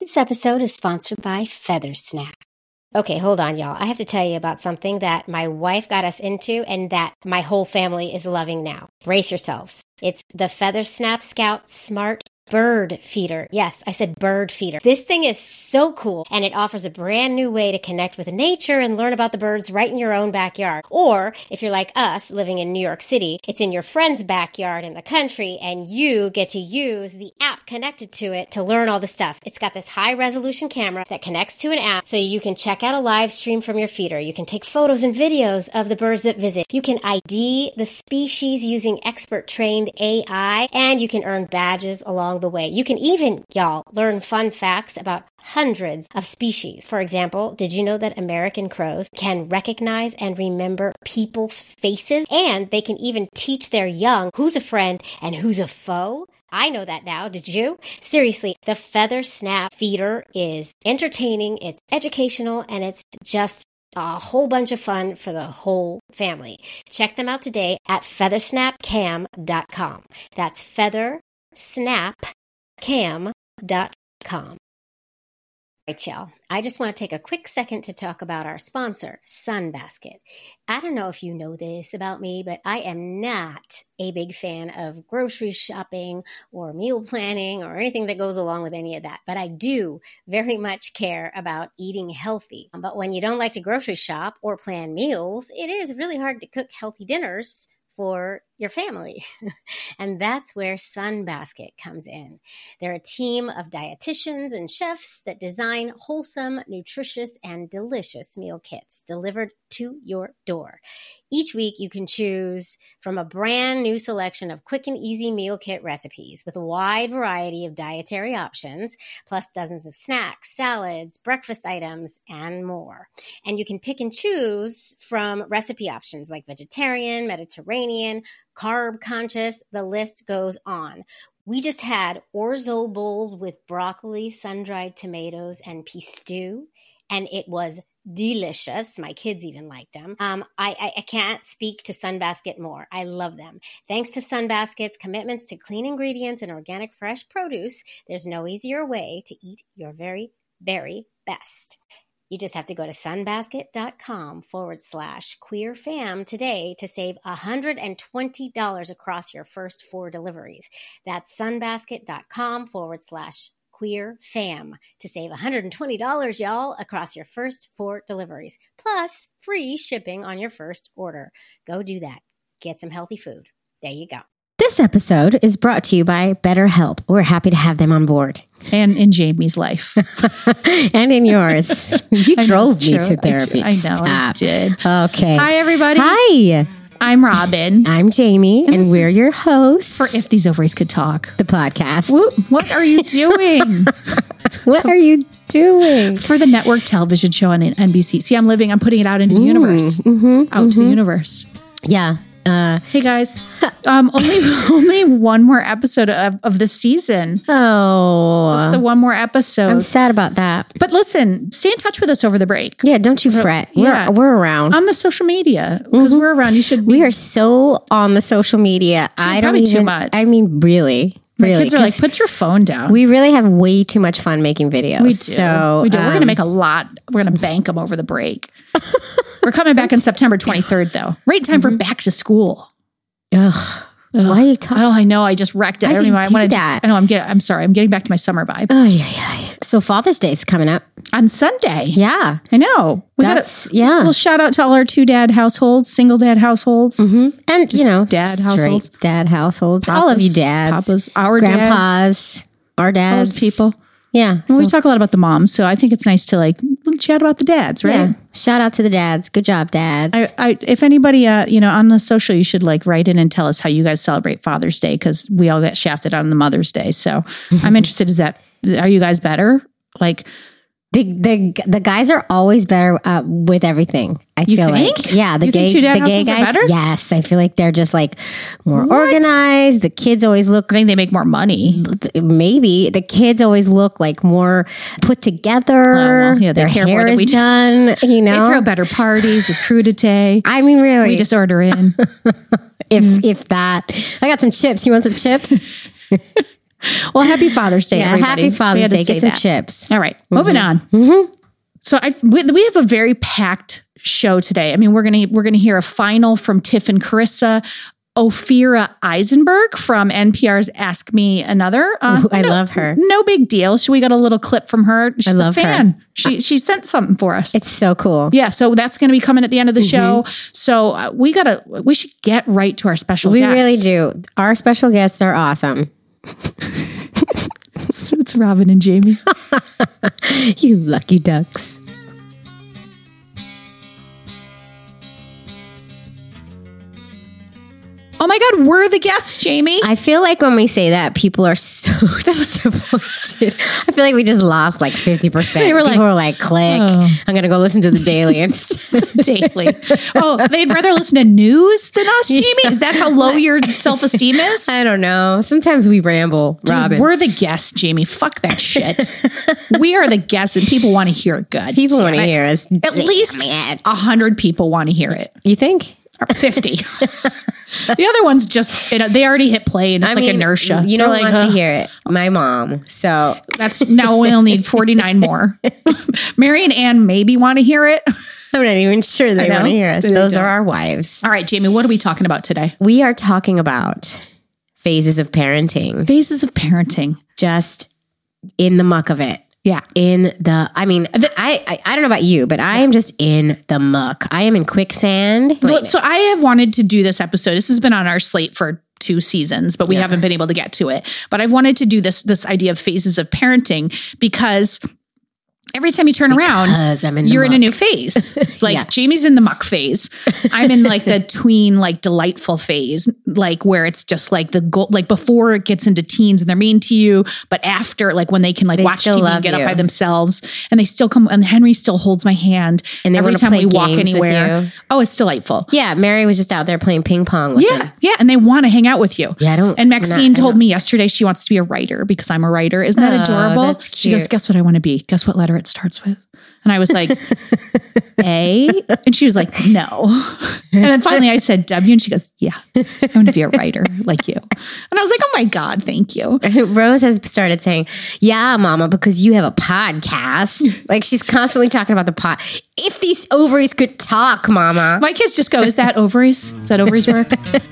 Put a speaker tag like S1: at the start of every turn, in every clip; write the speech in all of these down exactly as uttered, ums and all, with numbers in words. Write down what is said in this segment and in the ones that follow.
S1: This episode is sponsored by Feathersnap. Okay, hold on, y'all. I have to tell you about something that my wife got us into and that my whole family is loving now. Brace yourselves. It's the Feathersnap Scout Smart Bird Feeder. Yes, I said bird feeder. This thing is so cool, and it offers a brand new way to connect with nature and learn about the birds right in your own backyard. Or, if you're like us, living in New York City, it's in your friend's backyard in the country, and you get to use the app connected to it to learn all the stuff. It's got this high-resolution camera that connects to an app, so you can check out a live stream from your feeder. You can take photos and videos of the birds that visit. You can I D the species using expert-trained A I, and you can earn badges along the way. You can even, y'all, learn fun facts about hundreds of species. For example, did you know that American crows can recognize and remember people's faces? And they can even teach their young who's a friend and who's a foe? I know that now. Did you? Seriously, the Feathersnap Feeder is entertaining, it's educational, and it's just a whole bunch of fun for the whole family. Check them out today at feathersnap cam dot com. That's feathersnap cam dot com. All right, y'all. I just want to take a quick second to talk about our sponsor, Sunbasket. I don't know if you know this about me, but I am not a big fan of grocery shopping or meal planning or anything that goes along with any of that. But I do very much care about eating healthy. But when you don't like to grocery shop or plan meals, it is really hard to cook healthy dinners for your family. And that's where Sunbasket comes in. They're a team of dietitians and chefs that design wholesome, nutritious, and delicious meal kits delivered to your door. Each week, you can choose from a brand new selection of quick and easy meal kit recipes with a wide variety of dietary options, plus dozens of snacks, salads, breakfast items, and more. And you can pick and choose from recipe options like vegetarian, Mediterranean, carb conscious, the list goes on. We just had orzo bowls with broccoli, sun-dried tomatoes, and peas stew, and it was delicious. My kids even liked them. Um, I, I, I can't speak to Sunbasket more. I love them. Thanks to Sunbasket's commitments to clean ingredients and organic fresh produce, there's no easier way to eat your very, very best. You just have to go to sunbasket.com forward slash queer fam today to save one hundred twenty dollars across your first four deliveries. That's sunbasket.com forward slash queer fam to save one hundred twenty dollars, y'all, across your first four deliveries. Plus free shipping on your first order. Go do that. Get some healthy food. There you go.
S2: This episode is brought to you by BetterHelp. We're happy to have them on board.
S3: And in Jamie's life.
S2: And in yours. You drove me to therapy.
S3: I, I know,
S2: Stop.
S3: I did.
S2: Okay.
S3: Hi, everybody.
S2: Hi.
S3: I'm Robin.
S2: I'm Jamie, and, and we're your hosts.
S3: For If These Ovaries Could Talk.
S2: The podcast.
S3: What, what are you doing?
S2: What are you doing?
S3: For the network television show on N B C. See, I'm living, I'm putting it out into the mm, universe. Mm-hmm, out mm-hmm. to the universe.
S2: Yeah. Uh,
S3: hey guys, um, only only one more episode of, of the season.
S2: Oh,
S3: just the one more episode.
S2: I'm sad about that.
S3: But listen, stay in touch with us over the break.
S2: Yeah, don't you fret. We're, yeah. we're around
S3: on the social media because mm-hmm. we're around. You should. Be.
S2: We are so on the social media.
S3: Too,
S2: I don't even.
S3: Too much.
S2: I mean, really.
S3: My
S2: really,
S3: kids are like, put your phone down.
S2: We really have way too much fun making videos.
S3: We do.
S2: So,
S3: we do.
S2: Um,
S3: We're going to make a lot. We're going to bank them over the break. We're coming back on September twenty-third, though. Right in time mm-hmm. for back to school.
S2: Ugh. Ugh. Why are you talking?
S3: Oh, I know. I just wrecked it.
S2: Why
S3: I don't
S2: did
S3: know.
S2: you
S3: I want
S2: do
S3: to.
S2: that?
S3: I know. I'm getting. I'm sorry. I'm getting back to my summer vibe.
S2: Oh yeah, yeah. So Father's Day is coming up
S3: on Sunday.
S2: Yeah,
S3: I know. We
S2: That's
S3: gotta,
S2: yeah.
S3: Well, shout out to all our two dad households, single dad households,
S2: mm-hmm. and
S3: just
S2: you know,
S3: dad households,
S2: dad households.
S3: Papas,
S2: all of you dads,
S3: papas, our
S2: grandpas,
S3: dads,
S2: our dads,
S3: those people.
S2: Yeah,
S3: so, we talk a lot about the moms, so I think it's nice to like chat about the dads, right?
S2: Yeah. Shout out to the dads. Good job, dads.
S3: I, I, if anybody, uh, you know, on the social, you should like write in and tell us how you guys celebrate Father's Day because we all get shafted on the Mother's Day. So I'm interested. Is that are you guys better? Like
S2: the the the guys are always better uh, with everything. I
S3: you
S2: feel
S3: think?
S2: like yeah, the
S3: you
S2: gay
S3: think two dad
S2: the gay
S3: households
S2: guys.
S3: Are better?
S2: Yes, I feel like they're just like more
S3: What?
S2: organized. The kids always look.
S3: I think they make more money.
S2: Maybe the kids always look like more put together. Oh, well,
S3: yeah, they
S2: Their
S3: care
S2: hair
S3: more than
S2: is
S3: we do.
S2: done. You know,
S3: They throw better parties with crudité.
S2: I mean, really,
S3: we just order in.
S2: if mm. if that. I got some chips. You want some chips?
S3: Well, happy Father's Day,
S2: Yeah,
S3: everybody.
S2: happy
S3: We
S2: Father's
S3: had to
S2: Day.
S3: say
S2: Get some
S3: that.
S2: chips.
S3: All right, moving on.
S2: Mm-hmm.
S3: So I we, we have a very packed show today. I mean, we're gonna we're gonna hear a final from Tiff and Carissa. Ophira Eisenberg from N P R's Ask Me Another. Uh,
S2: Ooh, I
S3: no,
S2: love her.
S3: No big deal. So we got a little clip from her. She's
S2: I love
S3: a
S2: her.
S3: fan. She she sent something for us.
S2: It's so cool.
S3: Yeah, so that's going to be coming at the end of the show. So uh, we gotta we should get right to our special
S2: We
S3: guest.
S2: really do. Our special guests are awesome.
S3: It's Robin and Jamie.
S2: You lucky ducks.
S3: Oh my God, we're the guests, Jamie.
S2: I feel like when we say that, people are so disappointed. I feel like we just lost like fifty percent.
S3: They were
S2: People
S3: like,
S2: were like, click.
S3: oh.
S2: I'm going to go listen to the Daily instead.
S3: Daily. Oh, they'd rather listen to news than us, Jamie? Is that how low your self-esteem is?
S2: I don't know. Sometimes we ramble,
S3: Dude,
S2: Robin.
S3: we're the guests, Jamie. Fuck that shit. We are the guests and people want to hear it good.
S2: People want to
S3: Damn it.
S2: hear us.
S3: At
S2: Damn
S3: least
S2: it.
S3: a hundred people want to hear it.
S2: You think?
S3: Or fifty. The other ones just, you know, they already hit play and it's
S2: I
S3: like
S2: mean,
S3: inertia.
S2: You know
S3: They're
S2: who
S3: like,
S2: wants
S3: "Ugh."
S2: to hear it? My mom. So
S3: That's now we'll need forty-nine more. Mary and Ann maybe want to hear it.
S2: I'm not even sure they
S3: know.
S2: want to hear us.
S3: They
S2: Those
S3: don't.
S2: are our wives.
S3: All right, Jamie, what are we talking about today?
S2: We are talking about phases of parenting,
S3: Phases of parenting.
S2: just in the muck of it.
S3: Yeah.
S2: In the, I mean, I, I I don't know about you, but I am just in the muck. I am in quicksand.
S3: Well, so I have wanted to do this episode. This has been on our slate for two seasons, but we haven't been able to get to it. But I've wanted to do this this idea of phases of parenting because every time you turn around,
S2: Because I'm in the
S3: you're in a
S2: muck.
S3: new phase. Like
S2: Yeah.
S3: Jamie's in the muck phase. I'm in like the tween, like delightful phase, like where it's just like the goal, like before it gets into teens and they're mean to you, but after, like when they can like
S2: They
S3: watch
S2: still
S3: T V and
S2: love
S3: get up
S2: you.
S3: by themselves, and they still come. And Henry still holds my hand,
S2: And they
S3: every
S2: wanna
S3: time
S2: play
S3: we walk
S2: games with
S3: anywhere.
S2: you.
S3: Oh, it's delightful.
S2: Yeah, Mary was just out there playing ping pong with
S3: Yeah,
S2: him.
S3: yeah, and they want to hang out with you.
S2: Yeah, I don't-
S3: And
S2: I'm
S3: Maxine
S2: not- I
S3: told
S2: don't-
S3: me yesterday she wants to be a writer because I'm a writer. Isn't that
S2: Oh,
S3: adorable?
S2: that's
S3: She goes,
S2: cute.
S3: "Guess what I want to be? Guess what letter it starts with?" And I was like, A? And she was like, no. And then finally I said W, and she goes, yeah, I want to be a writer like you. And I was like, oh my God, thank you.
S2: Rose has started saying, yeah, mama, because you have a podcast. Like she's constantly talking about the pod. If these ovaries could talk, mama.
S3: My kids just go, is that ovaries? Is that ovaries work?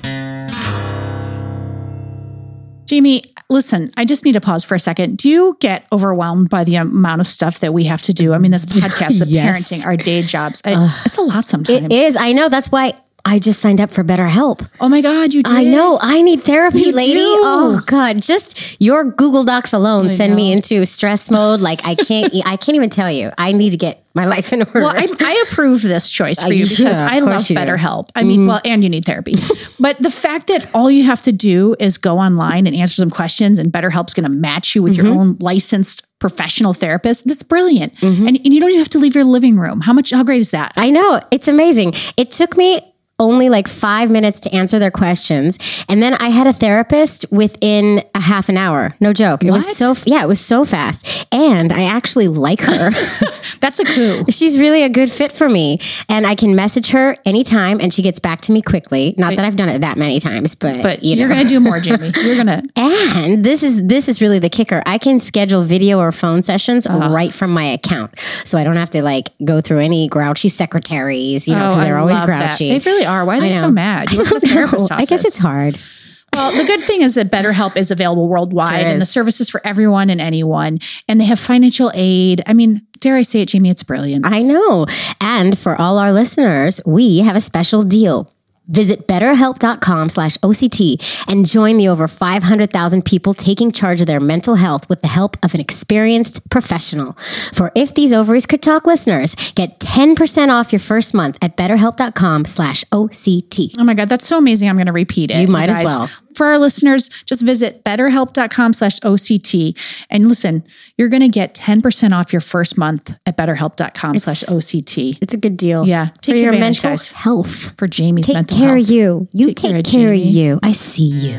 S3: Jamie, listen, I just need to pause for a second. Do you get overwhelmed by the amount of stuff that we have to do? I mean, this podcast, the
S2: Yes.
S3: parenting, our day jobs, I, it's a lot sometimes.
S2: It is. I know. That's why I just signed up for BetterHelp.
S3: Oh my God, you did.
S2: I know. I need therapy,
S3: You
S2: lady.
S3: do.
S2: Oh God, just your Google Docs alone send me into stress mode. Like I can't. e- I can't even tell you. I need to get my life in order.
S3: Well, I, I approve this choice for
S2: Uh,
S3: you
S2: yeah,
S3: because
S2: of
S3: I love
S2: course you do.
S3: BetterHelp. I mean, well, and you need therapy. But the fact that all you have to do is go online and answer some questions and BetterHelp's going to match you with your own licensed professional therapist, that's brilliant. And, and you don't even have to leave your living room. How much, how great is that?
S2: I know. It's amazing. It took me only like five minutes to answer their questions. And then I had a therapist within a half an hour. No joke. It
S3: What?
S2: was so, yeah, it was so fast. And I actually like her.
S3: That's a coup.
S2: She's really a good fit for me. And I can message her anytime and she gets back to me quickly. Not that I've done it that many times, but,
S3: But
S2: you know.
S3: you're going to do more, Jamie. You're going to.
S2: And this is this is really the kicker. I can schedule video or phone sessions right from my account. So I don't have to like go through any grouchy secretaries, you know, because they're always grouchy.
S3: They really are. Why are they
S2: I
S3: so
S2: know.
S3: mad? You
S2: I
S3: work in
S2: don't
S3: a therapist's
S2: know. I guess
S3: office.
S2: it's hard.
S3: Well, the good thing is that BetterHelp is available worldwide
S2: Sure
S3: and the
S2: is.
S3: service is for everyone and anyone. And they have financial aid. I mean, dare I say it, Jamie, it's brilliant.
S2: I know. And for all our listeners, we have a special deal. Visit betterhelp.com slash OCT and join the over five hundred thousand people taking charge of their mental health with the help of an experienced professional. For If These Ovaries Could Talk listeners, get ten percent off your first month at betterhelp.com slash OCT.
S3: Oh my God, that's so amazing. I'm going to repeat it.
S2: You might as
S3: guys.
S2: well.
S3: For our listeners, just visit betterhelp.com slash OCT. And listen, you're going to get ten percent off your first month at betterhelp.com slash OCT.
S2: It's a good deal.
S3: Yeah, take
S2: for your
S3: advantage,
S2: mental
S3: guys.
S2: health.
S3: For Jamie's
S2: Take
S3: mental
S2: care
S3: health.
S2: of you. You
S3: Take
S2: take,
S3: care of
S2: care of
S3: Jamie.
S2: you. I see you.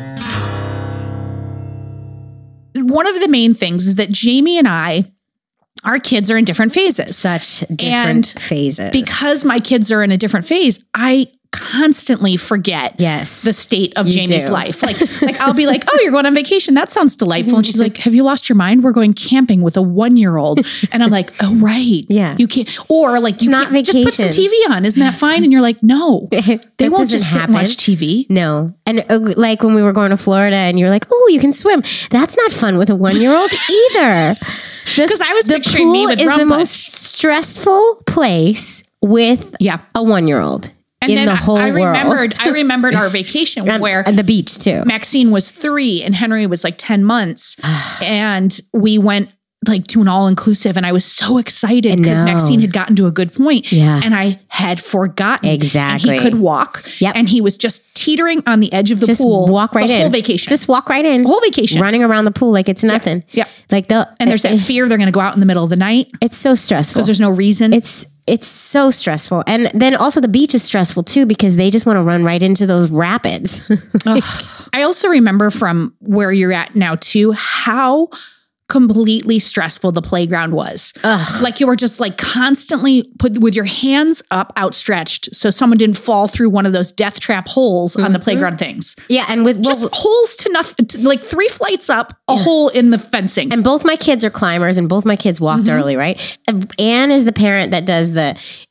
S3: One of the main things is that Jamie and I, our kids are in different phases.
S2: Such different
S3: And
S2: phases.
S3: Because my kids are in a different phase, I constantly forget
S2: Yes,
S3: the state of
S2: you
S3: Jamie's
S2: do.
S3: life. Like, like I'll be like, oh, you're going on vacation. That sounds delightful. And she's like, have you lost your mind? We're going camping with a one-year-old. And I'm like, oh, right.
S2: Yeah.
S3: You can't, or like, you
S2: not
S3: can't just put some
S2: vacation.
S3: T V on. Isn't that fine? And you're like, no, they
S2: That
S3: won't
S2: doesn't
S3: just sit and
S2: happen.
S3: watch T V.
S2: No. And uh, like when we were going to Florida and you're like, oh, you can swim. That's not fun with a one-year-old either.
S3: Because I was
S2: the
S3: picturing me
S2: pool
S3: with
S2: is the
S3: Rumpus.
S2: most stressful place with
S3: Yeah.
S2: a one-year-old
S3: And
S2: in
S3: then
S2: the
S3: I-
S2: whole
S3: I remembered,
S2: world.
S3: I remembered our vacation
S2: And-
S3: where
S2: and the beach too.
S3: Maxine was three and Henry was like ten months. And we went like to an all inclusive and I was so excited because
S2: know.
S3: Maxine had gotten to a good point.
S2: Yeah.
S3: And I had forgotten.
S2: Exactly.
S3: And he could walk.
S2: Yep.
S3: And he was just teetering on the edge of the
S2: Just
S3: pool.
S2: walk right
S3: the
S2: in.
S3: whole vacation.
S2: Just walk right in.
S3: the whole vacation.
S2: Running around the pool like it's nothing.
S3: Yep.
S2: Like the
S3: And there's that
S2: it-
S3: fear they're going to go out in the middle of the night
S2: It's so stressful.
S3: because there's no reason.
S2: It's it's so stressful. And then also the beach is stressful too because they just want to run right into those rapids.
S3: I also remember from where you're at now too, how completely stressful the playground was.
S2: Ugh.
S3: Like you were just like constantly put with your hands up outstretched so someone didn't fall through one of those death trap holes on the playground things.
S2: Yeah, and with
S3: Just
S2: well,
S3: holes to nothing, to like three flights up, a hole in the fencing.
S2: and both my kids are climbers, and both my kids walked
S3: Mm-hmm.
S2: early, right? Anne is the parent that does the.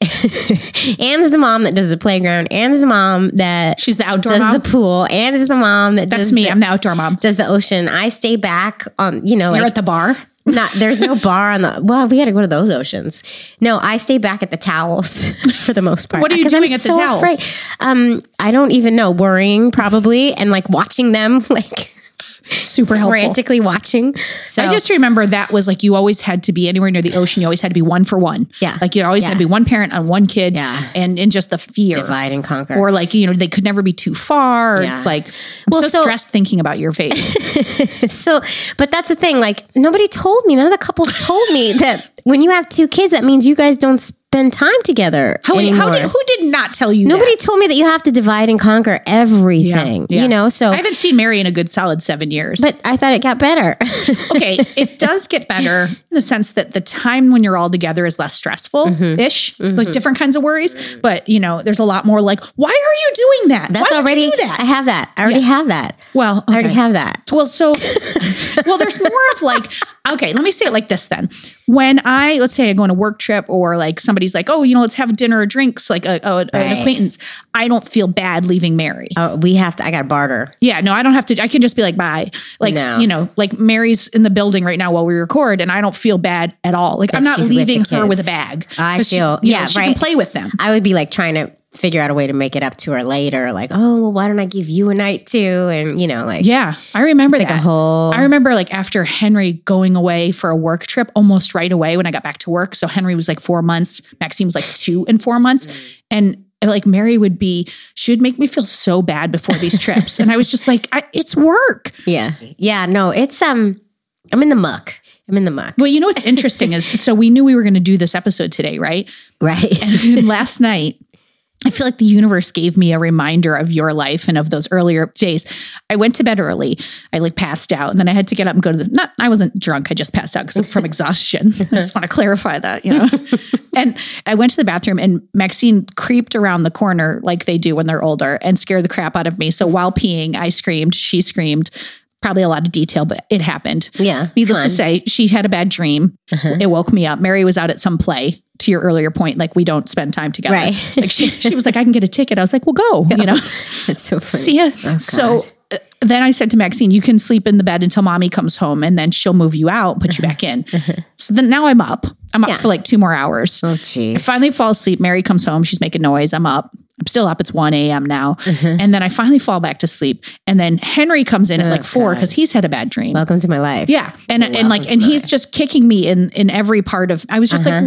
S2: Anne's the mom that does the playground. Anne is the mom that
S3: She's the outdoor
S2: does
S3: mom.
S2: the pool. Anne is the mom that
S3: That's
S2: does
S3: me.
S2: The,
S3: I'm the outdoor mom.
S2: does the ocean. I stay back on, you know,
S3: You're
S2: like
S3: at the bar.
S2: not. There's no bar on the. Well, we got to go to those oceans. No, I stay back at the towels for the most part.
S3: What are you
S2: 'Cause
S3: doing
S2: I'm
S3: at the
S2: so
S3: towels?
S2: afraid. Um, I don't even know. Worrying probably, and like watching them, like
S3: Super helpful.
S2: frantically watching. So
S3: I just remember that was like you always had to be anywhere near the ocean. You always had to be one for one.
S2: Yeah.
S3: Like you always
S2: Yeah.
S3: had to be one parent on one kid.
S2: Yeah.
S3: And and just the fear.
S2: divide and conquer.
S3: Or like, you know, they could never be too far.
S2: Yeah.
S3: It's like, I'm
S2: Well,
S3: so,
S2: so-
S3: stressed thinking about your face.
S2: So, but that's the thing. Like, nobody told me. None of the couples told me that when you have two kids, that means you guys don't spend time together.
S3: How, wait, how
S2: anymore.
S3: did, who did not tell you
S2: Nobody
S3: that?
S2: told me that you have to divide and conquer everything.
S3: Yeah.
S2: You know. So,
S3: I haven't seen Mary in a good solid seven years.
S2: but I thought it got better.
S3: okay, it does get better in the sense that the time when you're all together is less stressful ish,
S2: Mm-hmm.
S3: like different kinds of worries. But, you know, there's a lot more like, why are you doing that?
S2: That's
S3: why would
S2: already.
S3: you do that?
S2: I have that. I already have that.
S3: well,
S2: I already
S3: okay.
S2: have that.
S3: Well, so, well, there's more of like, okay, let me say it like this then. When I, let's say I go on a work trip or like somebody's like, oh, you know, let's have dinner or drinks, like a, a, an
S2: Right.
S3: acquaintance, I don't feel bad leaving Mary.
S2: Oh, we have to. I got to barter.
S3: Yeah, no, I don't have to. I can just be like, bye. Like,
S2: No.
S3: you know, like Mary's in the building right now while we record, and I don't feel bad at all. Like,
S2: That
S3: I'm not
S2: she's with
S3: leaving
S2: the
S3: her with a
S2: kids.
S3: bag.
S2: I
S3: 'Cause she-
S2: feel-
S3: you know,
S2: yeah,
S3: she can
S2: right.
S3: play with them.
S2: I would be like trying to figure out a way to make it up to her later. Like, oh, well, why don't I give you a night too? And you know, like,
S3: Yeah, I remember
S2: like
S3: that.
S2: a whole.
S3: I remember like after Henry going away for a work trip almost right away when I got back to work. So Henry was like four months, Maxine was like two and four months. And like Mary would be, she would make me feel so bad before these trips. And I was just like, I, it's work.
S2: Yeah, yeah. No, it's um, I'm in the muck. I'm in the muck.
S3: Well, you know what's interesting is, so we knew we were going to do this episode today, right?
S2: Right.
S3: And last night, I feel like the universe gave me a reminder of your life and of those earlier days. I went to bed early. I like passed out and then I had to get up and go to the, not, I wasn't drunk. I just passed out 'cause- from exhaustion. I just want to clarify that, you know? And I went to the bathroom and Maxine creeped around the corner like they do when they're older and scared the crap out of me. So while peeing, I screamed, she screamed. Probably a lot of detail, but it happened.
S2: Yeah,
S3: Needless
S2: fun.
S3: to say, she had a bad dream. It woke me up. Mary was out at some play. To your earlier point, like we don't spend time together.
S2: Right.
S3: Like she, she was like, I can get a ticket. I was like, well, go, you know,
S2: That's so funny.
S3: see ya.
S2: Oh,
S3: So
S2: God.
S3: uh, then I said to Maxine, you can sleep in the bed until mommy comes home and then she'll move you out, put you back in. So then now I'm up. I'm up
S2: Yeah.
S3: for like two more hours.
S2: Oh,
S3: I
S2: jeez.
S3: finally fall asleep. Mary comes home. She's making noise. I'm up. I'm still up. It's one a.m. now. And then I finally fall back to sleep. And then Henry comes in at like four because he's had a bad dream.
S2: Welcome to my life.
S3: Yeah. And and like
S2: to
S3: and
S2: my
S3: he's just kicking me in in every part of I was just like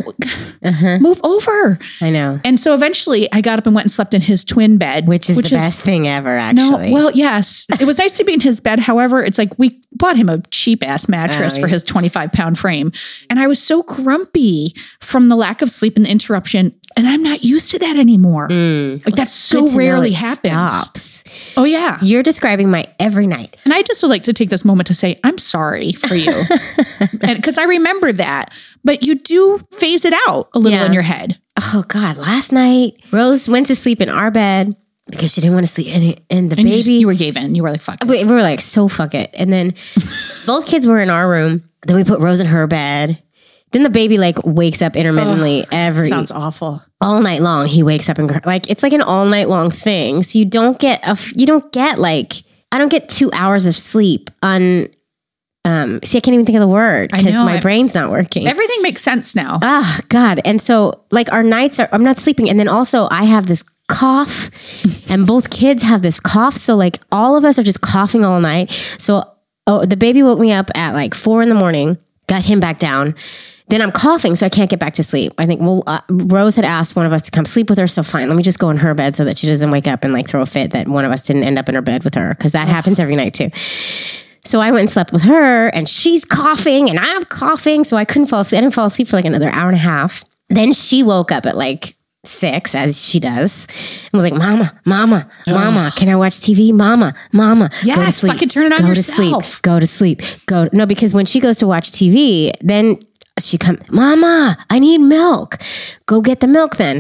S3: move over.
S2: I know.
S3: And so eventually I got up and went and slept in his twin bed.
S2: Which is the best thing ever, actually.
S3: No, well, yes. It was nice to be in his bed. However, it's like we bought him a cheap ass mattress
S2: Oh,
S3: for
S2: yeah.
S3: his twenty-five pound frame. And I was so grumpy from the lack of sleep and the interruption. And I'm not used to that anymore. Like that's so
S2: Good to know
S3: rarely
S2: it
S3: happens.
S2: Stops.
S3: Oh yeah.
S2: You're describing my every night.
S3: And I just would like to take this moment to say, I'm sorry for you. Because I remember that. But you do phase it out a little
S2: Yeah.
S3: in your head.
S2: Oh God, last night Rose went to sleep in our bed. because she didn't want to sleep. And, and the
S3: And
S2: baby,
S3: you, just, you were gave in. You were like, fuck it.
S2: we, we were like, so fuck it. And then both kids were in our room. Then we put Rose in her bed. Then the baby like wakes up intermittently
S3: Ugh,
S2: every
S3: sounds awful.
S2: all night long. He wakes up and like it's like an all night long thing. So you don't get a you don't get like I don't get two hours of sleep on. Um, see, I can't even think of the word because my I, brain's not working.
S3: Everything makes sense now.
S2: Oh God! And so like our nights are I'm not sleeping, and then also I have this cough, and both kids have this cough. So like all of us are just coughing all night. So oh, the baby woke me up at like four in the morning. Got him back down. Then I'm coughing, so I can't get back to sleep. I think, well, uh, Rose had asked one of us to come sleep with her, so fine, let me just go in her bed so that she doesn't wake up and like throw a fit that one of us didn't end up in her bed with her, because that happens every night too. So I went and slept with her, and she's coughing, and I'm coughing, so I couldn't fall asleep. I didn't fall asleep for like another hour and a half. Then she woke up at like six, as she does, and was like, "Mama, Mama, Mama, can I watch T V? Mama, Mama,
S3: yes,
S2: go to sleep.
S3: Fucking turn it on
S2: go
S3: yourself.
S2: to sleep. Go to sleep. Go." No, because when she goes to watch T V, then she come, "Mama, I need milk. Go get the milk then.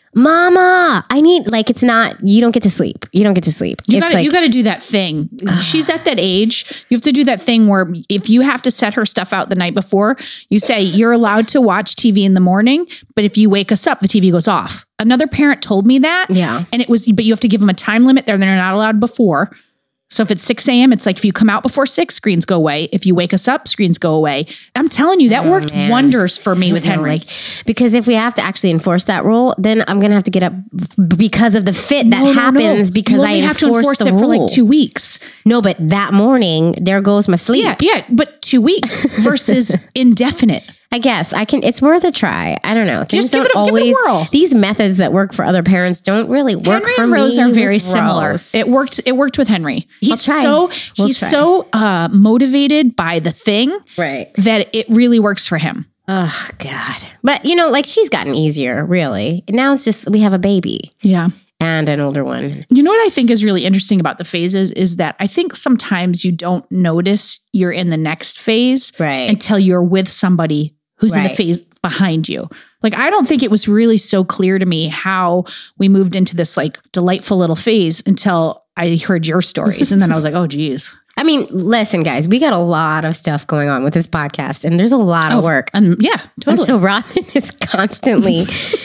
S2: Mama, I need," like, it's not, you don't get to sleep. You don't get to sleep.
S3: You
S2: it's
S3: gotta,
S2: like,
S3: you gotta do that thing. She's at that age. You have to do that thing where if you have to set her stuff out the night before, you say you're allowed to watch T V in the morning, but if you wake us up, the T V goes off. Another parent told me that.
S2: Yeah.
S3: And it was, but you have to give them a time limit there. They're not allowed before. So if it's six a.m., it's like if you come out before six, screens go away. If you wake us up, screens go away. I'm telling you, that
S2: Oh,
S3: worked
S2: man.
S3: wonders for me with
S2: you know,
S3: Henry.
S2: like, because if we have to actually enforce that rule, then I'm going to have to get up because of the fit that
S3: No, no, no.
S2: happens because
S3: you
S2: I
S3: only have to
S2: enforce
S3: enforce
S2: the
S3: it
S2: rule.
S3: for like two weeks.
S2: No, but that morning, there goes my sleep.
S3: Yeah, yeah, but two weeks versus indefinite.
S2: I guess I can. It's worth a try. I don't know. Things
S3: Just give
S2: don't
S3: it a- give it a
S2: always.
S3: whirl.
S2: These methods that work for other parents don't really work
S3: Henry
S2: for
S3: and Rose
S2: me.
S3: are very
S2: with
S3: similar.
S2: Rose.
S3: It worked. It worked with Henry. He's
S2: try.
S3: so
S2: We'll
S3: he's
S2: try.
S3: so uh, motivated by the thing,
S2: Right.
S3: that it really works for him.
S2: Oh God. But you know, like she's gotten easier. Really. Now it's just we have a baby
S3: Yeah.
S2: and an older one.
S3: You know what I think is really interesting about the phases is that I think sometimes you don't notice you're in the next phase
S2: Right.
S3: until you're with somebody who's in the
S2: Right.
S3: phase behind you. Like, I don't think it was really so clear to me how we moved into this like delightful little phase until I heard your stories. And then I was like, oh, geez.
S2: I mean, listen, guys, we got a lot of stuff going on with this podcast, and there's a lot of work.
S3: And yeah, totally.
S2: And so Robin is constantly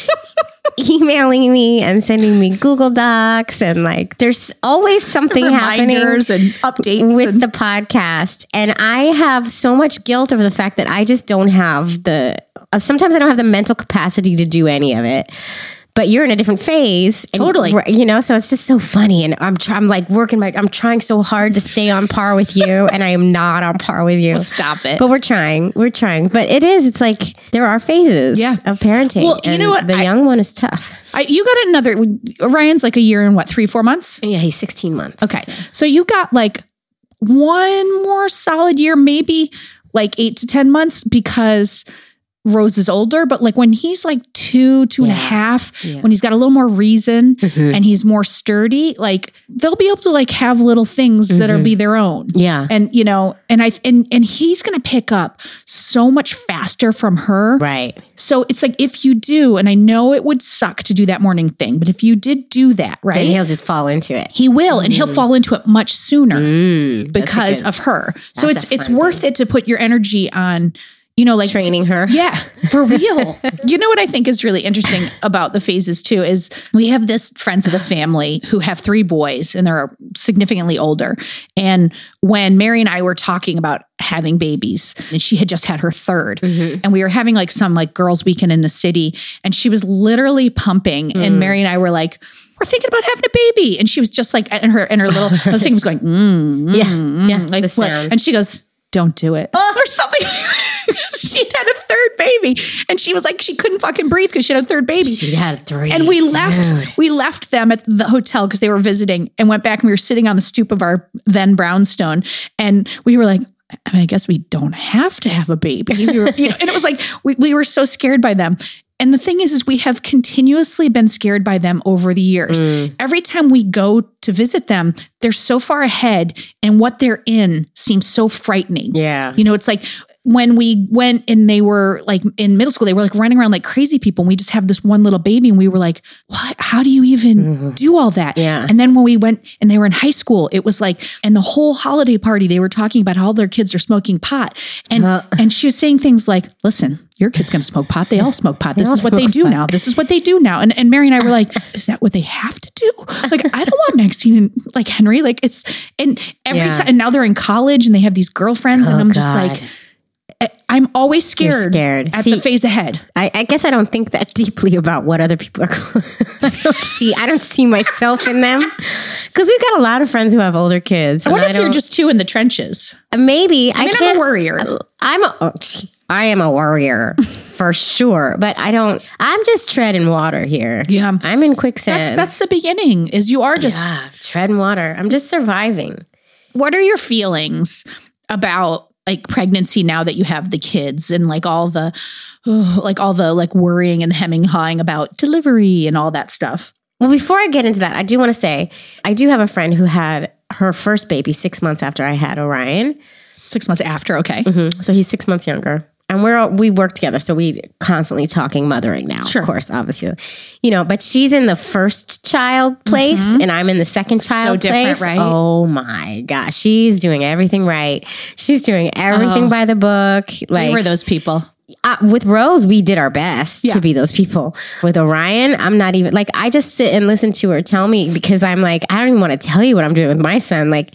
S2: emailing me and sending me Google Docs, and like there's always something happening
S3: Reminders and updates
S2: with
S3: and-
S2: the podcast. And I have so much guilt over the fact that I just don't have the, uh, sometimes I don't have the mental capacity to do any of it. But you're in a different phase. And,
S3: Totally.
S2: you know, so it's just so funny. And I'm trying, I'm like working my, I'm trying so hard to stay on par with you, and I am not on par with you.
S3: Well, stop it.
S2: But we're trying, we're trying. But it is, it's like there are phases
S3: Yeah.
S2: of parenting.
S3: Well, you
S2: and
S3: know what?
S2: The
S3: I-
S2: young one is tough.
S3: I, you got another, Ryan's like a year and what, three, four months?
S2: Yeah, he's sixteen months.
S3: Okay. So you got like one more solid year, maybe like eight to ten months because Rose is older. But like when he's like two, two and a
S2: Yeah.
S3: half,
S2: Yeah.
S3: when he's got a little more reason
S2: Mhm.
S3: and he's more sturdy, like they'll be able to like have little things that are be their own.
S2: Yeah.
S3: And, you know, and I, and, and he's going to pick up so much faster from her.
S2: Right.
S3: So it's like, if you do, and I know it would suck to do that morning thing, but if you did do that, right?
S2: Then he'll just fall into it.
S3: He will, and he'll fall into it much sooner
S2: Mm, that's a
S3: because
S2: good-
S3: of her. So
S2: that's
S3: it's
S2: a
S3: it's
S2: fun
S3: worth it to put your energy on, you know, like
S2: training her.
S3: Yeah, for real. You know what I think is really interesting about the phases too is we have this friends of the family who have three boys and they're significantly older. And when Mary and I were talking about having babies, and she had just had her third,
S2: Mm-hmm.
S3: and we were having like some like girls' weekend in the city, and she was literally pumping,
S2: Mm.
S3: and Mary and I were like, we're thinking about having a baby, and she was just like, and her and her little the thing was going, mm, mm,
S2: Yeah.
S3: mm,
S2: Yeah.
S3: like
S2: The
S3: what?
S2: sound.
S3: And she goes, don't do it. Or something. She had a third baby. And she was like, she couldn't fucking breathe because she had a third baby.
S2: She had three.
S3: And we left,
S2: Dude.
S3: we left them at the hotel because they were visiting and went back and we were sitting on the stoop of our then brownstone. And we were like, I mean, I guess we don't have to have a baby. We were, you know, and it was like, we, we were so scared by them. And the thing is, is we have continuously been scared by them over the years.
S2: Mm.
S3: Every time we go to visit them, they're so far ahead and what they're in seems so frightening.
S2: Yeah.
S3: You know, it's like when we went and they were like in middle school, they were like running around like crazy people. And we just have this one little baby and we were like, what? How do you even mm-hmm. do all that?
S2: Yeah.
S3: And then when we went and they were in high school, it was like, and the whole holiday party, they were talking about how all their kids are smoking pot. And, uh, and she was saying things like, listen, your kid's going to smoke pot. They all smoke pot. This is what they do pot. now. This is what they do now. And, and Mary and I were like, is that what they have to do? Like, I don't want Maxine and like Henry. Like it's, and every yeah. time, and now they're in college and they have these girlfriends oh, and I'm God. just like, I'm always scared,
S2: You're scared.
S3: at
S2: see,
S3: the phase ahead.
S2: I, I guess I don't think that deeply about what other people are going. I don't see. I don't see myself in them because we've got a lot of friends who have older kids.
S3: I wonder
S2: I
S3: if you're just too in the trenches.
S2: Maybe
S3: I mean,
S2: I
S3: I'm a worrier.
S2: I'm a. Oh, I am a worrier for sure, but I don't. I'm just treading water here.
S3: Yeah,
S2: I'm in quicksand.
S3: That's, that's the beginning. Is you are just
S2: yeah, treading water. I'm just surviving.
S3: What are your feelings about like pregnancy now that you have the kids and like all the, oh, like all the like worrying and hemming hawing about delivery and all that stuff?
S2: Well, before I get into that, I do want to say I do have a friend who had her first baby six months after I had Orion.
S3: Six months after, okay.
S2: Mm-hmm. So he's six months younger. And we're we work together, so we constantly talking mothering now, sure. of course, obviously. You know, but she's in the first child place mm-hmm. and I'm in the second child
S3: so
S2: place.
S3: Right?
S2: Oh my gosh. She's doing everything right. She's doing everything oh. by the book. Like,
S3: we were those people.
S2: Uh, with Rose, we did our best yeah. to be those people. With Orion, I'm not even like, I just sit and listen to her tell me because I'm like, I don't even want to tell you what I'm doing with my son. Like,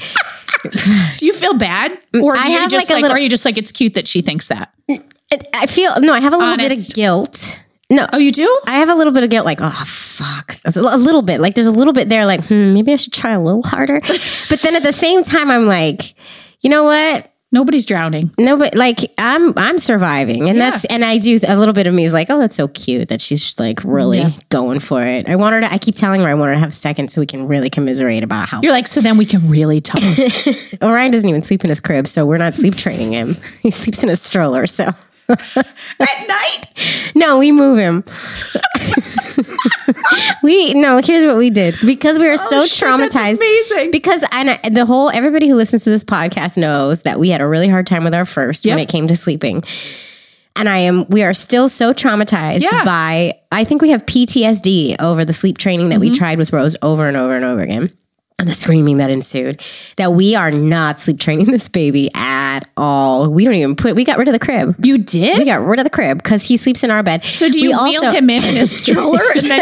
S3: do you feel bad? Or do I you have just like, like little, or are you just like, it's cute that she thinks that?
S2: I feel, no, I have a little
S3: Honest.
S2: bit of guilt. No.
S3: Oh, you do?
S2: I have a little bit of guilt, like, oh, fuck. A little bit. Like, there's a little bit there, like, hmm, maybe I should try a little harder. But then at the same time, I'm like, you know what?
S3: Nobody's drowning.
S2: No, but like I'm, I'm surviving, and yeah. that's, and I do a little bit of me is like, oh, that's so cute that she's like really yeah. going for it. I want her to. I keep telling her I want her to have a second so we can really commiserate about how
S3: you're like. So then we can really talk.
S2: Orion doesn't even sleep in his crib, so we're not sleep training him. He sleeps in a stroller, so.
S3: At night?
S2: No, we move him. we no. Here's what we did because we were so
S3: oh, shit,
S2: traumatized.
S3: That's amazing.
S2: Because and I, the whole everybody who listens to this podcast knows that we had a really hard time with our first yep. when it came to sleeping. And I am. We are still so traumatized yeah. by. I think we have P T S D over the sleep training that mm-hmm. we tried with Rose over and over and over again. And the screaming that ensued, that we are not sleep training this baby at all. We don't even put, we got rid of the crib.
S3: You did?
S2: We got rid of the crib because he sleeps in our bed.
S3: So do you
S2: we
S3: wheel
S2: also,
S3: him in in his stroller and then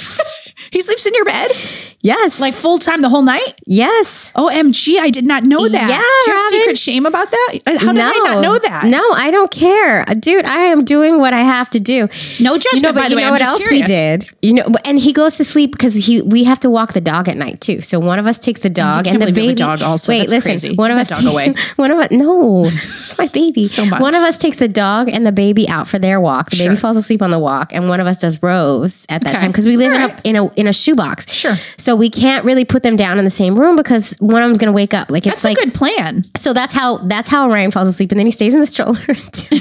S3: he sleeps in your bed?
S2: Yes.
S3: Like full time the whole night?
S2: Yes.
S3: O M G, I did not know that.
S2: Yeah,
S3: do you have
S2: Robin?
S3: secret shame about that? How did
S2: no.
S3: I not know that?
S2: No, I don't care. Dude, I am doing what I have to do.
S3: No judgment,
S2: you know, but
S3: by
S2: you
S3: the way.
S2: know
S3: I'm
S2: what
S3: just
S2: else
S3: curious.
S2: we did? You know, and he goes to sleep because he we have to walk the dog at night too. So one of us takes the dog and the baby.
S3: The dog also.
S2: Wait,
S3: That's
S2: listen.
S3: Crazy.
S2: One of us
S3: dog ta- away.
S2: One of us. No, it's my baby.
S3: So much.
S2: One of us takes the dog and the baby out for their walk. The
S3: sure.
S2: baby falls asleep on the walk, and one of us does Rose at that
S3: okay.
S2: time because we live
S3: All
S2: in
S3: right.
S2: a in a in a shoebox.
S3: Sure.
S2: So we can't really put them down in the same room because one of them's going to wake up. Like it's
S3: that's
S2: like
S3: a good plan.
S2: So that's how that's how Ryan falls asleep, and then he stays in the stroller until,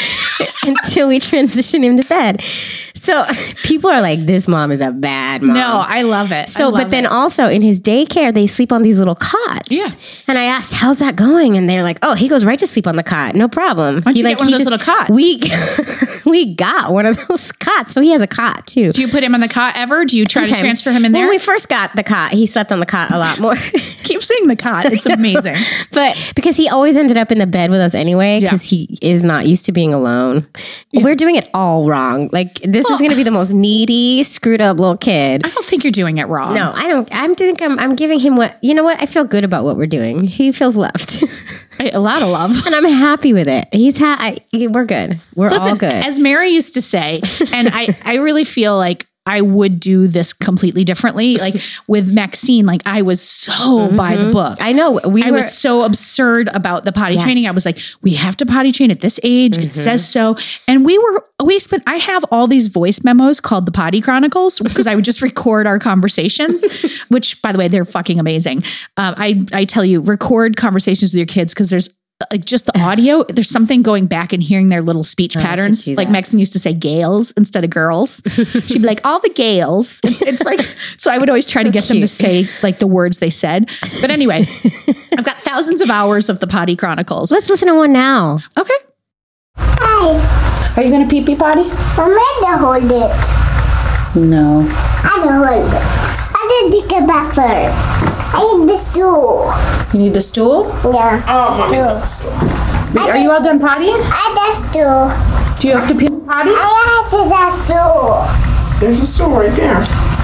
S2: until we transition him to bed. So people are like, "This mom is a bad mom."
S3: No, I love it.
S2: So,
S3: love
S2: but then
S3: it.
S2: also in his daycare, they sleep on these little cots.
S3: Yeah.
S2: And I asked, "How's that going?" And they're like, "Oh, he goes right to sleep on the cot, no problem."
S3: Why don't
S2: he,
S3: you
S2: like,
S3: get one
S2: he
S3: of those
S2: just,
S3: little cots?
S2: We we got one of those cots, so he has a cot too.
S3: Do you put him on the cot ever? Do you try
S2: Sometimes.
S3: to transfer him in there?
S2: When we first got the cot, he slept on the cot a lot more.
S3: Keep saying the cot; it's amazing.
S2: But because he always ended up in the bed with us anyway, because yeah. he is not used to being alone. Yeah. We're doing it all wrong. Like this well, is going to be the most needy, screwed up little kid.
S3: I don't think you're doing it wrong.
S2: No, I don't. I think I'm. I'm giving him what you know. What I feel good about what we're doing. He feels loved.
S3: A lot of love,
S2: and I'm happy with it. He's ha- I, we're good. We're
S3: Listen,
S2: all good.
S3: As Mary used to say, and I, I really feel like I would do this completely differently. Like with Maxine, like I was so mm-hmm. by the book.
S2: I know. We
S3: I
S2: were,
S3: was so absurd about the potty
S2: yes.
S3: training. I was like, we have to potty train at this age. Mm-hmm. It says so. And we were, we spent, I have all these voice memos called the Potty Chronicles because I would just record our conversations, which by the way, they're fucking amazing. Um, I, I tell you, record conversations with your kids because there's like just the audio, there's something going back and hearing their little speech
S2: oh,
S3: patterns. Like Maxine used to say gales instead of girls. She'd be like, all the gales. It's like, so I would always try so to get cute. them to say like the words they said. But anyway, I've got thousands of hours of the Potty Chronicles.
S2: Let's listen to one now.
S3: Okay.
S4: Hi.
S3: Are you going to pee pee potty?
S4: I'm ready to hold it.
S3: No.
S4: I don't hold it. I didn't take it back first. I need the stool.
S3: You need the stool?
S4: Yeah.
S5: Oh,
S4: stool.
S3: Are you all done pottying?
S4: I need the stool.
S3: Do you have to pee potty?
S4: I have to the stool.
S5: There's a stool right there.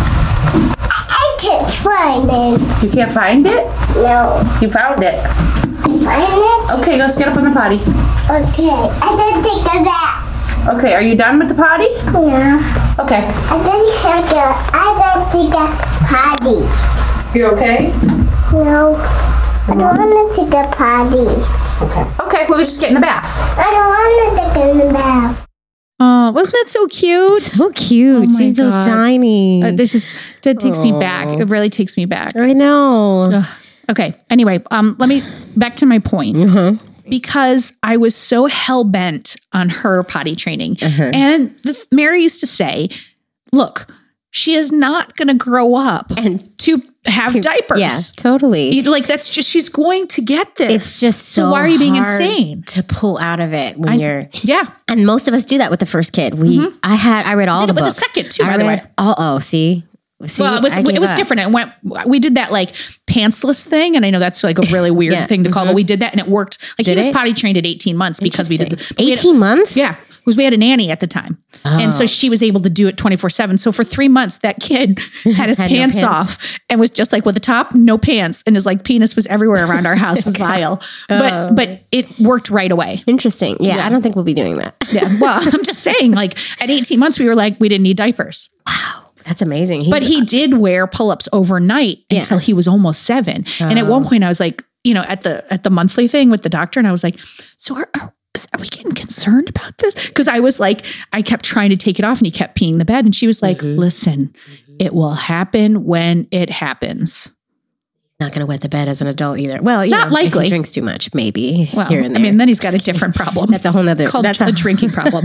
S4: I can't find it.
S3: You can't find it?
S4: No.
S3: You found it.
S4: I find it?
S3: Okay, let's get up on the potty.
S4: Okay. I didn't take it back.
S3: Okay, are you done with the potty?
S4: Yeah.
S3: Okay.
S4: I didn't take it. I didn't take a potty.
S5: You okay?
S4: No. I don't want to take a potty.
S5: Okay.
S3: Okay, we'll just get in the bath.
S4: I don't want to take in the bath.
S3: Oh, wasn't that so cute?
S2: So cute.
S3: Oh my
S2: She's so
S3: God.
S2: tiny.
S3: Uh, this just that takes me back. It really takes me back.
S2: I know.
S3: Ugh. Okay. Anyway, um, let me back to my point.
S2: Mm-hmm.
S3: Because I was so hell bent on her potty training,
S2: Uh-huh.
S3: and the, Mary used to say, "Look, she is not going to grow up
S2: And
S3: to have diapers.
S2: Yeah, totally.
S3: You- Like that's just she's going to get this.
S2: It's just so,
S3: So why are you being
S2: hard
S3: insane?
S2: to pull out of it when
S3: I-
S2: you're
S3: yeah."
S2: and most of us do that with the first kid. We I had I read all
S3: Did
S2: the
S3: it with the
S2: books.
S3: second, too,
S2: I
S3: by the
S2: read
S3: way.
S2: all oh see. See,
S3: Well, it was
S2: I
S3: it
S2: gave
S3: was
S2: up.
S3: different. It went. We did that like pantsless thing, and I know that's like a really weird
S2: Yeah,
S3: thing to call, but we did that, and it worked. Like
S2: Did
S3: he was
S2: it?
S3: potty trained at eighteen months because we did the, we had-
S2: eighteen months?
S3: Yeah, because we had a nanny at the time, and so she was able to do it twenty four seven. So for three months, that kid had his
S2: Had no
S3: pants,
S2: pants.
S3: off and was just like with the top, no pants, and his like penis was everywhere around our house. It was vile, but but it worked right away.
S2: Interesting. Yeah, I don't think we'll be doing that.
S3: Yeah, well, I'm just saying, like at eighteen months, we were like we didn't need diapers.
S2: That's amazing. He's,
S3: But he did wear pull-ups overnight
S2: Yeah.
S3: until he was almost seven. And at one point I was like, you know, at the at the monthly thing with the doctor, and I was like, so are, are, are we getting concerned about this? Because I was like, I kept trying to take it off and he kept peeing the bed. And she was like, listen, it will happen when it happens.
S2: not going to wet the bed as an adult either. Well, you
S3: Not
S2: know, if
S3: likely.
S2: he drinks too much, maybe
S3: Well,
S2: here and
S3: I
S2: there.
S3: mean, then he's got a different problem.
S2: That's a whole nother-
S3: It's called
S2: that's
S3: a,
S2: a-
S3: drinking problem.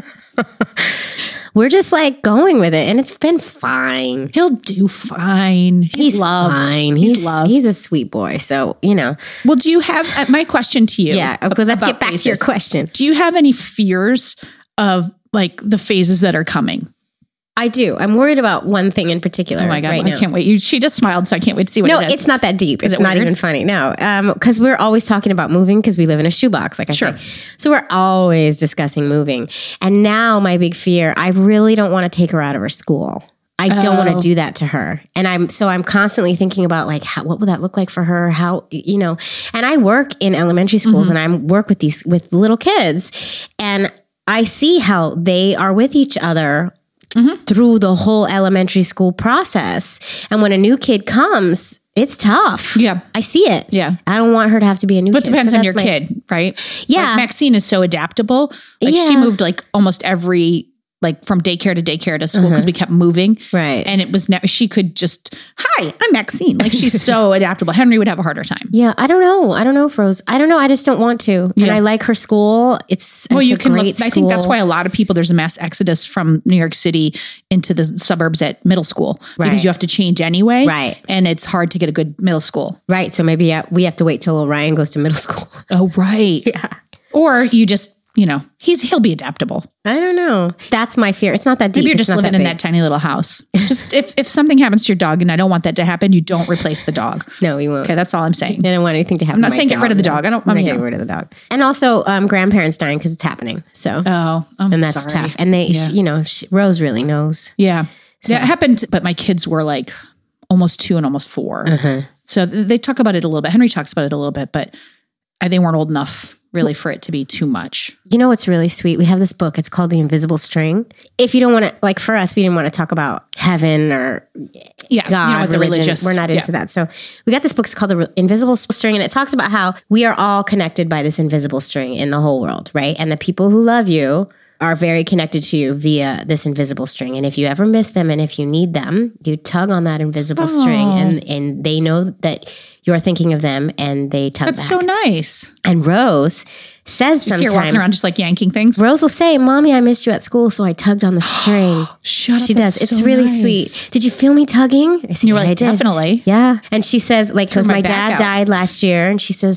S2: We're just like going with it, and it's been fine.
S3: He'll do fine. He's,
S2: He's
S3: loved.
S2: fine.
S3: He's,
S2: He's
S3: loved.
S2: he's a sweet boy. So you know,
S3: Well, do you have uh, my question to you?
S2: yeah. Okay, let's
S3: about
S2: get back to your
S3: phases.
S2: question.
S3: Do you have any fears of like the phases that are coming?
S2: I do. I'm worried about one thing in particular.
S3: Oh my God,
S2: right
S3: I
S2: now.
S3: can't wait. You, she just smiled, so I can't wait to see what
S2: No,
S3: it is.
S2: it's not that deep.
S3: Is
S2: It's
S3: it
S2: not
S3: weird?
S2: even funny. No, because we're always talking about moving because we live in a shoebox, like I
S3: Sure.
S2: said. So we're always discussing moving. And now my big fear, I really don't want to take her out of her school. I don't want
S3: Oh.
S2: to do that to her. And I'm so I'm constantly thinking about like how, what would that look like for her? How, you know, and I work in elementary schools
S3: Mm-hmm.
S2: and I work with these with little kids, and I see how they are with each other through the whole elementary school process. And when a new kid comes, it's tough.
S3: Yeah.
S2: I see it.
S3: Yeah.
S2: I don't want her to have to be a new
S3: But
S2: kid.
S3: it depends
S2: So
S3: on
S2: that's
S3: your
S2: my-
S3: kid, right?
S2: Yeah.
S3: Like Maxine is so adaptable. Like she
S2: Yeah.
S3: moved like almost every, like from daycare to daycare to school because we kept moving.
S2: Right.
S3: And it was never, she could just, hi, I'm Maxine. Like she's so adaptable. Henry would have a harder time.
S2: Yeah, I don't know. I don't know, Froze. I don't know. I just don't want to. And
S3: Yeah.
S2: I like her school. It's
S3: Well,
S2: it's
S3: you
S2: a
S3: can look,
S2: great
S3: I think that's
S2: school.
S3: why a lot of people, there's a mass exodus from New York City into the suburbs at middle school
S2: Right.
S3: because you have to change anyway.
S2: Right.
S3: And it's hard to get a good middle school.
S2: Right. So maybe yeah, we have to wait till Orion goes to middle school.
S3: Oh, right. Yeah. Or you just, you know, he's, he'll be adaptable.
S2: I don't know. That's my fear. It's not that deep.
S3: Maybe you're
S2: It's
S3: just
S2: not
S3: living
S2: that
S3: in
S2: big.
S3: that tiny little house. Just if, if something happens to your dog, and I don't want that to happen, you don't replace the dog.
S2: No, we won't.
S3: Okay, that's all I'm saying.
S2: I don't want anything to happen.
S3: I'm not
S2: to my
S3: saying get rid of the dog. I don't-
S2: I'm
S3: I'm,
S2: not
S3: you
S2: getting
S3: know.
S2: rid of the dog. And also, um, grandparents dying because it's happening. So,
S3: Oh, I'm
S2: and that's
S3: sorry.
S2: tough. And they,
S3: Yeah.
S2: she, you know, she, Rose really knows.
S3: Yeah. Yeah, it happened, but my kids were like almost two and almost four.
S2: Uh-huh.
S3: So th- they talk about it a little bit. Henry talks about it a little bit, but uh, they weren't old enough really for it to be too much.
S2: You know what's really sweet? We have this book. It's called The Invisible String. If you don't want to, like for us, we didn't want to talk about heaven or
S3: Yeah.
S2: God,
S3: you know, with the
S2: religion.
S3: religious.
S2: We're not into
S3: yeah.
S2: that. So we got this book. It's called The Re- Invisible String, and it talks about how we are all connected by this invisible string in the whole world, right? And the people who love you are very connected to you via this invisible string. And if you ever miss them and if you need them, you tug on that invisible string, and, and they know that you're thinking of them, and they tug
S3: That's
S2: back.
S3: so nice.
S2: And Rose says
S3: Just here
S2: sometimes,
S3: walking around just like yanking things.
S2: Rose will say, "Mommy, I missed you at school, so I tugged on the string."
S3: Shut up.
S2: She does.
S3: that's
S2: It's
S3: so
S2: really
S3: nice.
S2: sweet. Did you feel me tugging? I said,
S3: You were
S2: "Yeah,
S3: like,
S2: I did."
S3: definitely.
S2: Yeah. And she says, like, because
S3: my
S2: my
S3: back
S2: dad
S3: out.
S2: died last year, and she says,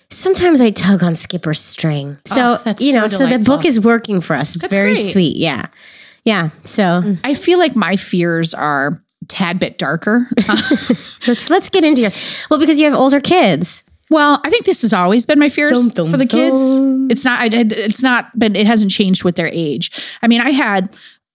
S2: sometimes I tug on Skipper's string. So,
S3: Oh, that's
S2: you know,
S3: so
S2: so the
S3: delightful.
S2: book is working for us. It's
S3: That's
S2: very
S3: great.
S2: sweet. Yeah. Yeah. So
S3: I feel like my fears are a tad bit darker.
S2: let's let's get into your well, because you have older kids.
S3: Well, I think this has always been my fears
S2: Dum, dum,
S3: for the kids.
S2: dum.
S3: It's not, I, it's not, but it hasn't changed with their age. I mean, I had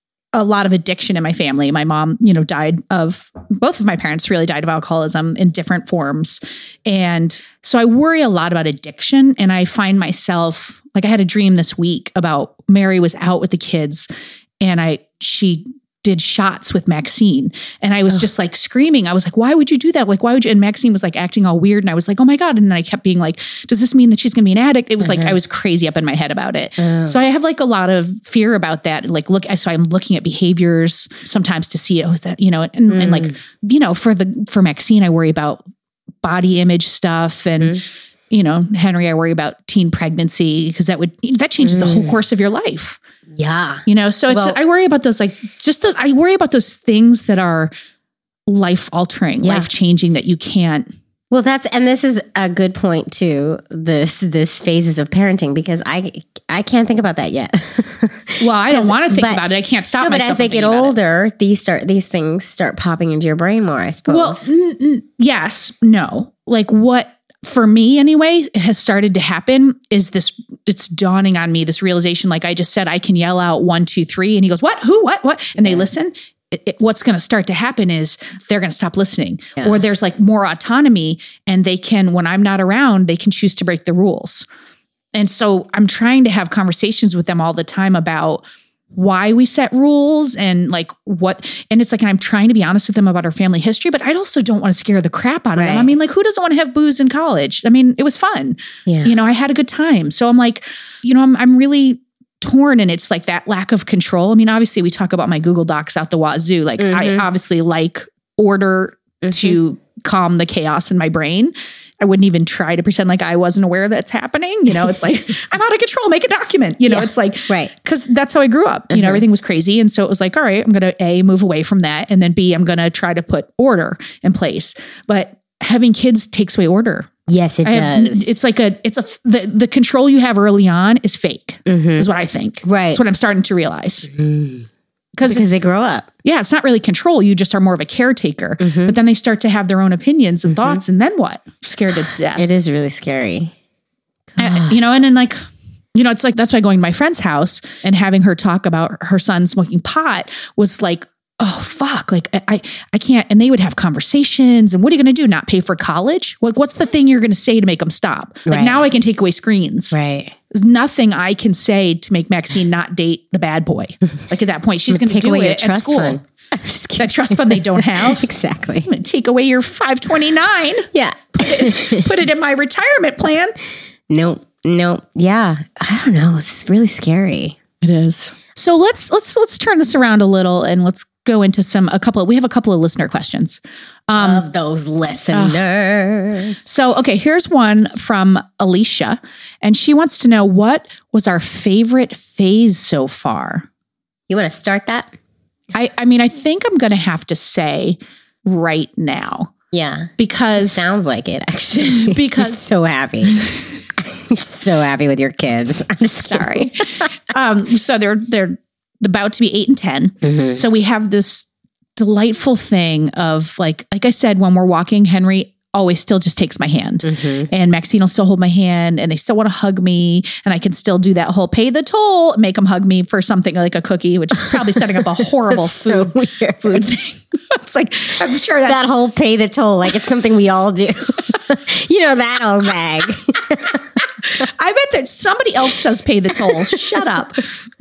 S3: a lot of addiction in my family. My mom, you know, died of, both of my parents really died of alcoholism in different forms. And so I worry a lot about addiction. And I find myself, like I had a dream this week about Mary was out with the kids and I, she did shots with Maxine. And I was just like screaming. I was like, why would you do that? Like, why would you? And Maxine was like acting all weird. And I was like, oh my God. And then I kept being like, does this mean that she's going to be an addict? It was like, I was crazy up in my head about it. So I have like a lot of fear about that. Like, look, so I'm looking at behaviors sometimes to see, oh, is that, you know, and, and like, you know, for the, for Maxine, I worry about body image stuff and, you know, Henry, I worry about teen pregnancy because that would, that changes the whole course of your life.
S2: Yeah.
S3: You know, so it's,
S2: Well-
S3: I worry about those, like just those, I worry about those things that are life altering,
S2: Yeah.
S3: life changing that you can't.
S2: Well, that's and this is a good point too. This this phases of parenting because I I can't think about that yet.
S3: Well, I don't want to think
S2: but-
S3: about it. I can't stop
S2: No, but
S3: myself.
S2: as they
S3: from
S2: get
S3: thinking about it.
S2: older, these start these things start popping into your brain more. I suppose.
S3: Well, n- n- yes, no. Like what for me anyway has started to happen is this, it's dawning on me, this realization, like I just said, I can yell out one, two, three. And he goes, what, who, what, what? And they listen. It, it, what's going to start to happen is they're going to stop listening
S2: Yeah.
S3: or there's like more autonomy and they can, when I'm not around, they can choose to break the rules. And so I'm trying to have conversations with them all the time about why we set rules and like what, and it's like, and I'm trying to be honest with them about our family history, but I also don't want to scare the crap out of them.
S2: Right.
S3: I mean, like who doesn't want to have booze in college? I mean, it was fun.
S2: Yeah.
S3: You know, I had a good time. So I'm like, you know, I'm, I'm really torn and it's like that lack of control. I mean, obviously we talk about my Google Docs out the wazoo. Like I obviously like order to calm the chaos in my brain. I wouldn't even try to pretend like I wasn't aware that's happening. You know, it's like, I'm out of control, make a document, you know,
S2: Yeah.
S3: it's like,
S2: Right.
S3: cause that's how I grew up. You know, everything was crazy. And so it was like, all right, I'm going to A, move away from that. And then B, I'm going to try to put order in place. But having kids takes away order.
S2: yes, it
S3: I have,
S2: does.
S3: it's like a, it's a, the, the control you have early on is fake is what I think.
S2: Right.
S3: That's what I'm starting to realize. Because
S2: because they grow up.
S3: yeah, it's not really control. You just are more of a caretaker. But then they start to have their own opinions and thoughts. And then what? Scared to death.
S2: It is really scary.
S3: I- you know, and then like, you know, it's like, that's why going to my friend's house and having her talk about her son smoking pot was like, oh, fuck. Like I, I, I can't. And they would have conversations and what are you going to do? Not pay for college? Like, what's the thing you're going to say to make them stop? Like
S2: Right.
S3: now I can take away screens.
S2: Right.
S3: There's nothing I can say to make Maxine not date the bad boy. Like at that point, she's going to
S2: Take
S3: do
S2: away
S3: it
S2: your
S3: at
S2: trust
S3: school.
S2: fund. I'm just kidding.
S3: That trust fund they don't have.
S2: Exactly.
S3: Take away your five twenty-nine,
S2: Yeah.
S3: put it in my retirement plan.
S2: Nope. Nope. Yeah. I don't know. It's really scary.
S3: It is. So let's let's let's turn this around a little and let's go into some a couple of, we have a couple of listener questions.
S2: Of those listeners.
S3: So okay, here's one from Alicia, and she wants to know what was our favorite phase so far.
S2: You want to start that?
S3: I I mean I think I'm going to have to say right now
S2: Yeah.
S3: because
S2: Sounds like it, actually.
S3: Because-
S2: You're so happy. You're so happy with your kids. I'm just
S3: sorry. um, so they're they're about to be eight and ten. So we have this delightful thing of like, like I said, when we're walking, Henry always still just takes my hand and Maxine will still hold my hand and they still want to hug me. And I can still do that whole pay the toll, make them hug me for something like a cookie, which is probably setting up a horrible
S2: so
S3: food,
S2: weird.
S3: food thing. It's like, I'm sure that's
S2: That whole pay the toll, like it's something we all do. You know that old bag.
S3: I bet that somebody else does pay the tolls. Shut up.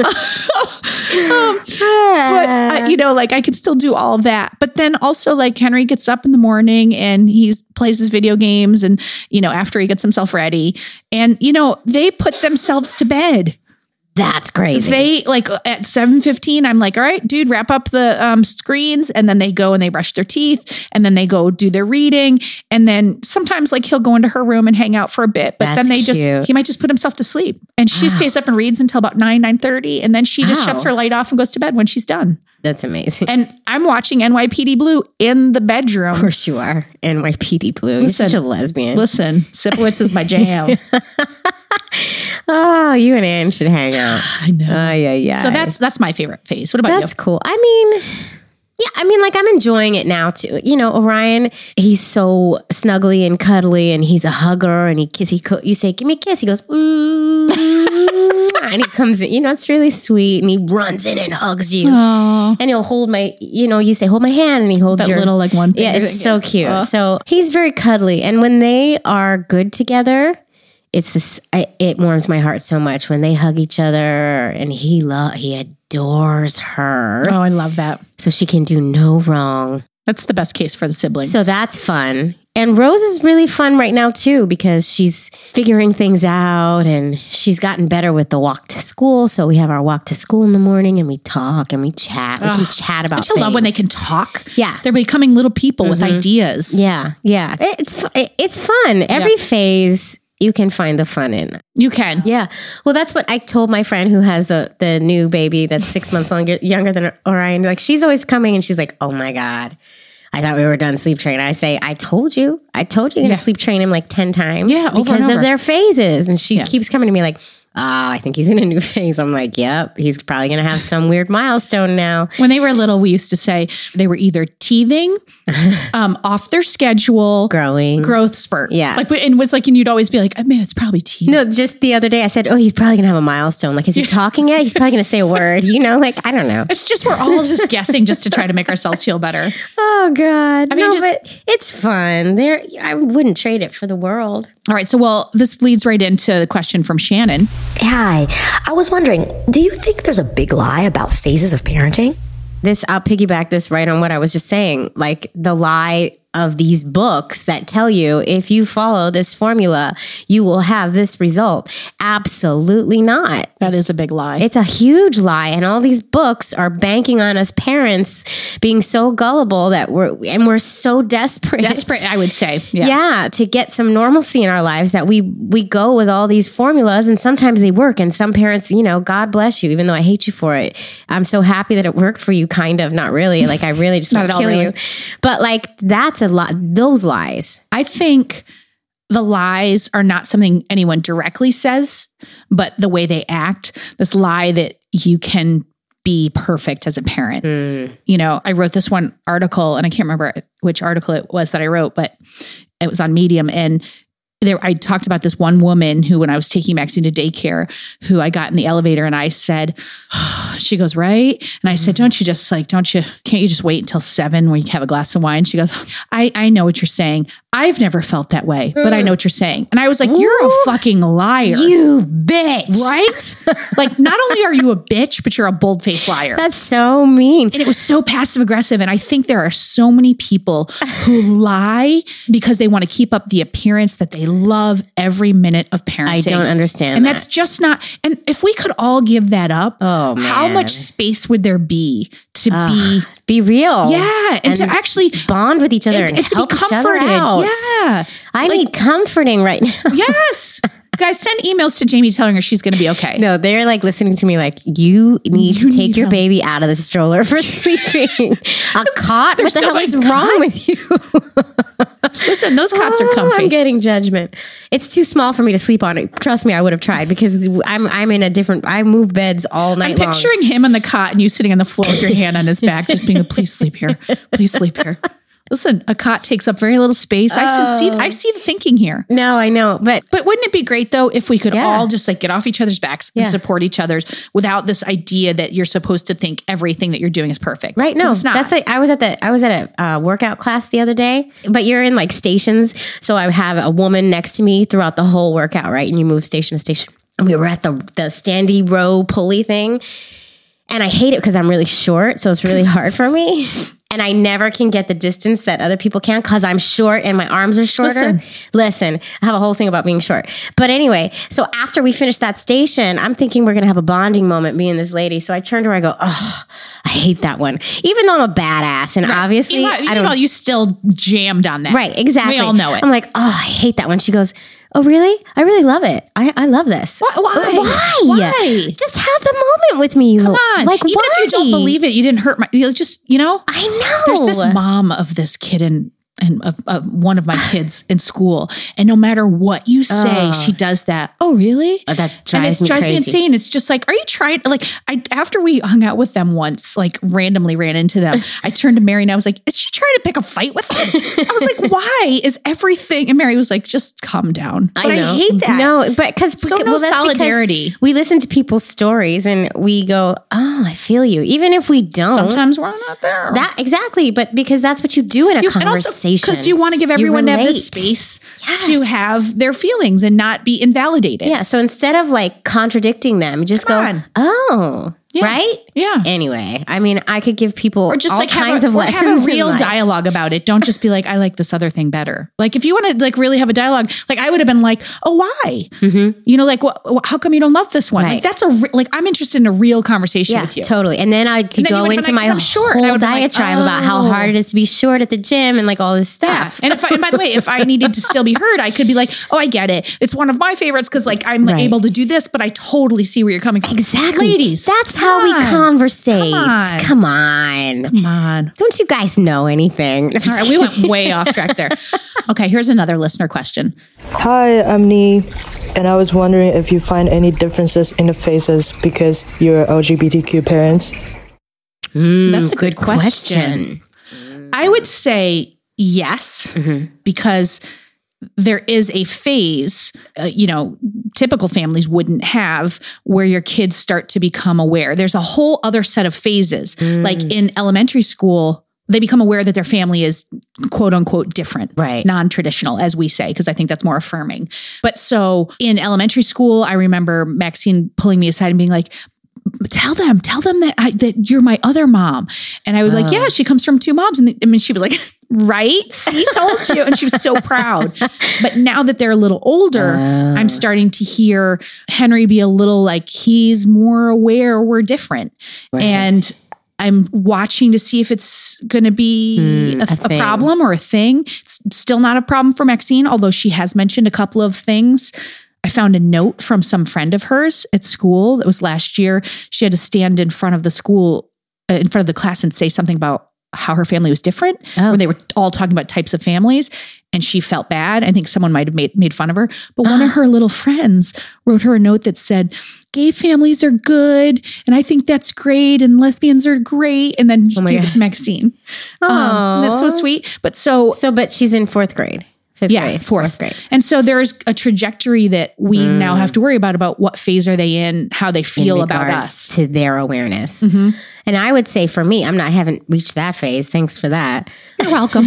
S3: um, but uh, you know, like I could still do all of that. But then also like Henry gets up in the morning and he plays his video games and, you know, after he gets himself ready and, you know, they put themselves to bed.
S2: That's crazy.
S3: They like at seven fifteen, I'm like, all right, dude, wrap up the um, screens. And then they go and they brush their teeth and then they go do their reading. And then sometimes like he'll go into her room and hang out for a bit, but
S2: That's
S3: then they just,
S2: cute.
S3: he might just put himself to sleep and she stays up and reads until about nine, nine thirty. And then she just
S2: Wow.
S3: shuts her light off and goes to bed when she's done.
S2: That's amazing.
S3: And I'm watching N Y P D Blue in the bedroom.
S2: Of course you are. N Y P D Blue. You're
S3: Listen,
S2: such a lesbian.
S3: Listen, Sipowicz is my jam.
S2: Oh, you and Anne should hang out.
S3: I know.
S2: Oh, yeah, yeah.
S3: So that's that's my favorite phase. What about
S2: That's
S3: you?
S2: cool. I mean, yeah, I mean, like I'm enjoying it now too. You know, Orion, he's so snuggly and cuddly, and he's a hugger, and he kiss. He co- you say, "Give me a kiss." He goes, mm, and he comes in. You know, it's really sweet, and he runs in and hugs you,
S3: Oh,
S2: and he'll hold my. You know, you say, "Hold my hand," and he holds
S3: that
S2: your
S3: little like one finger.
S2: Yeah, it's so cute.
S3: Oh.
S2: So he's very cuddly, and when they are good together. It's this. I, it warms my heart so much when they hug each other, and he love. He adores her,
S3: Oh, I love that.
S2: so she can do no wrong.
S3: That's the best case for the siblings.
S2: So that's fun. And Rose is really fun right now too because she's figuring things out, and she's gotten better with the walk to school. So we have our walk to school in the morning, and we talk and we chat. We can chat about.
S3: Don't you love when they
S2: things.
S3: can talk?
S2: Yeah.
S3: They're becoming little people with ideas.
S2: Yeah, yeah. It's fu- it's fun. Every phase you can find the fun in.
S3: You can.
S2: Yeah. Well, that's what I told my friend who has the the new baby that's six months longer, younger than Orion. Like, she's always coming and she's like, oh my God, I thought we were done sleep training. I say, I told you. I told you you're going to
S3: Yeah.
S2: sleep train him like ten times.
S3: Yeah, over and
S2: because
S3: over.
S2: of their phases. And she
S3: Yeah.
S2: keeps coming to me like, oh, I think he's in a new phase. I'm like, yep, he's probably going to have some weird milestone now.
S3: When they were little, we used to say they were either teething, um, off their schedule,
S2: Growing.
S3: growth spurt.
S2: Yeah.
S3: Like, and it was like, and you'd always be like, I mean, it's probably teething.
S2: No, just the other day I said, oh, he's probably going to have a milestone. Like, is he talking yet? He's probably going to say a word. You know, like, I don't know.
S3: It's just, we're all just guessing just to try to make ourselves feel better.
S2: Oh God!
S3: I mean,
S2: no,
S3: just-
S2: but it's fun. There, I wouldn't trade it for the world.
S3: All right. So, well, this leads right into the question from Shannon.
S6: Hi, I was wondering, do you think there's a big lie about phases of parenting?
S2: This, I'll piggyback this right on what I was just saying. Like the lie of these books that tell you if you follow this formula, you will have this result. Absolutely not.
S3: That is a big lie.
S2: It's a huge lie. And all these books are banking on us parents being so gullible that we're, and we're so desperate.
S3: Desperate, I would say.
S2: Yeah.
S3: Yeah.
S2: to get some normalcy in our lives that we we go with all these formulas, and sometimes they work, and some parents, you know, God bless you, even though I hate you for it. I'm so happy that it worked for you, kind of, not really. Like, I really just
S3: Not
S2: want
S3: at
S2: to
S3: all,
S2: kill
S3: really.
S2: you. But like, that's a lot, those lies.
S3: I think the lies are not something anyone directly says, but the way they act, this lie that you can be perfect as a parent.
S2: Mm.
S3: You know, I wrote this one article, and I can't remember which article it was that I wrote, but it was on Medium. And there, I talked about this one woman who, when I was taking Maxine to daycare, who I got in the elevator and I said, she goes, right? And I said, don't you just like, don't you, can't you just wait until seven when you have a glass of wine? She goes, I, I know what you're saying. I've never felt that way, but I know what you're saying. And I was like, you're a fucking liar.
S2: You bitch.
S3: Right? Like, not only are you a bitch, but you're a bold-faced liar.
S2: That's so mean.
S3: And it was so passive aggressive. And I think there are so many people who lie because they want to keep up the appearance that they love every minute of parenting.
S2: I don't understand
S3: And
S2: that.
S3: that's just not, and if we could all give that up,
S2: Oh,
S3: how
S2: man.
S3: much space would there be to be,
S2: Be real.
S3: yeah, and, to actually
S2: bond with each other and,
S3: and, and to
S2: help
S3: be
S2: each other
S3: comforted.
S2: out.
S3: Yeah.
S2: I need comforting right now.
S3: Yes. Guys, send emails to Jamie telling her she's going to be okay.
S2: No, they're like listening to me like, you need
S3: You
S2: to take
S3: need
S2: your
S3: help.
S2: baby out of the stroller for sleeping. A cot? What the
S3: still
S2: hell
S3: like
S2: is
S3: cot?
S2: wrong with you?
S3: Listen, those cots are
S2: Oh,
S3: comfy.
S2: I'm getting judgment. It's too small for me to sleep on it. Trust me, I would have tried because I'm I'm in a different, I move beds all night
S3: I'm
S2: long.
S3: picturing him on the cot and you sitting on the floor with your hand on his back, just being, please sleep here. Please sleep here. Listen, a cot takes up very little space. I see, I see the thinking here.
S2: No, I know, but
S3: But wouldn't it be great though if we could
S2: Yeah.
S3: all just like get off each other's backs and
S2: Yeah.
S3: support each other's without this idea that you're supposed to think everything that you're doing is perfect.
S2: right?
S3: 'Cause
S2: No,
S3: it's not.
S2: that's like I was at the I was at a uh, workout class the other day. But you're in like stations, so I have a woman next to me throughout the whole workout, right? And you move station to station. And we were at the the standy row pulley thing, and I hate it because I'm really short, so it's really hard for me. And I never can get the distance that other people can because I'm short and my arms are shorter.
S3: Listen.
S2: Listen, I have a whole thing about being short. But anyway, so after we finish that station, I'm thinking we're going to have a bonding moment, me and this lady. So I turn to her, I go, oh, I hate that one. Even though I'm a badass. And obviously,
S3: you, know,
S2: I
S3: you
S2: don't
S3: know, you still jammed on that.
S2: Right, exactly.
S3: We all know it.
S2: I'm like, oh, I hate that one. She goes, Oh, really? I really love it. I, I love this.
S3: Why? Why?
S2: Why?
S3: Why?
S2: Just have the moment with me.
S3: Come on.
S2: Like,
S3: Even
S2: why?
S3: if you don't believe it, you didn't hurt my, you just, you know,
S2: I know.
S3: there's this mom of this kid in, and of, of one of my kids in school. And no matter what you say,
S2: Oh.
S3: she does that. Oh, really?
S2: Oh, that
S3: and
S2: drives
S3: it
S2: me
S3: drives
S2: crazy.
S3: me insane. It's just like, are you trying? Like, I after we hung out with them once, like randomly ran into them, I turned to Mary and I was like, is she trying to pick a fight with us? I was like, why is everything? And Mary was like, just calm down. But I,
S2: know.
S3: hate that.
S2: No, but because
S3: So no solidarity.
S2: We listen to people's stories and we go, "Oh, I feel you," even if we don't.
S3: Sometimes we're not there.
S2: That exactly, but because that's what you do in a
S3: You- and also
S2: conversation.
S3: because you want to give
S2: You
S3: everyone to have the
S2: relate.
S3: space
S2: Yes.
S3: to have their feelings and not be invalidated.
S2: Yeah. So instead of like contradicting them, just
S3: Come
S2: go,
S3: on.
S2: "Oh,
S3: Yeah.
S2: right."
S3: Yeah.
S2: Kinds I mean, I could give people
S3: Or just
S2: all
S3: like
S2: kinds
S3: have a,
S2: of
S3: or
S2: lessons.
S3: have a
S2: in
S3: real
S2: life.
S3: dialogue about it. Don't just be like, I like this other thing better. Like if you want to like really have a dialogue, like I would have been like, oh, why? Mm-hmm. You know, like what, how come you don't love this one?
S2: Right.
S3: Like that's a re- like I'm interested in a real conversation
S2: Yeah,
S3: with you.
S2: totally. And then I could
S3: And then you
S2: go
S3: would've
S2: into
S3: been like,
S2: my
S3: 'cause I'm short. And I
S2: whole
S3: would've been like,
S2: diatribe about how
S3: oh.
S2: hard it is to be short at the gym and like all this
S3: Yeah.
S2: stuff.
S3: And if I, and by the way, if I needed to still be heard, I could be like, oh, I get it. It's one of my favorites because like I'm
S2: Right.
S3: able to do this, but I totally see where you're coming from.
S2: Exactly.
S3: Ladies.
S2: That's
S3: come
S2: how we
S3: on.
S2: conversate.
S3: Come on.
S2: Come on.
S3: Come on.
S2: Don't you guys know anything?
S3: All right, we went way off track there. Okay, here's another listener question.
S7: Hi, I'm Nee, and I was wondering if you find any differences in the phases because you're L G B T Q parents.
S3: That's a
S2: good
S3: good question. I would say yes, because there is a phase, uh, you know, typical families wouldn't have where your kids start to become aware. There's a whole other set of phases. Like in elementary school, they become aware that their family is quote unquote different,
S2: Right.
S3: non-traditional, as we say, because I think that's more affirming. But so in elementary school, I remember Maxine pulling me aside and being like, tell them, tell them that I, that you're my other mom. And I was like, yeah, she comes from two moms. And the, I mean, she was like, right? See, told you. And she was so proud. But now that they're a little older,
S2: Uh.
S3: I'm starting to hear Henry be a little like, he's more aware we're different. And I'm watching to see if it's going to be a,
S2: a
S3: a
S2: thing.
S3: problem or a thing. It's still not a problem for Maxine, although she has mentioned a couple of things. I found a note from some friend of hers at school. That was last year. She had to stand in front of the school, uh, in front of the class and say something about how her family was different,
S2: Oh.
S3: where they were all talking about types of families. And she felt bad. I think someone might have made, made fun of her. But one of her little friends wrote her a note that said, gay families are good. And I think that's great. And lesbians are great. And then he
S2: my
S3: gave it
S2: God.
S3: to Maxine. Um, that's so sweet. But so
S2: So, but she's in fourth grade. Fifth
S3: yeah,
S2: grade.
S3: fourth.
S2: grade.
S3: And so there's a trajectory that we now have to worry about, about what phase are they in, how they feel
S2: in
S3: about
S2: regards
S3: us.
S2: to their awareness. And I would say for me, I'm not, I haven't reached that phase. Thanks for that.
S3: You're welcome.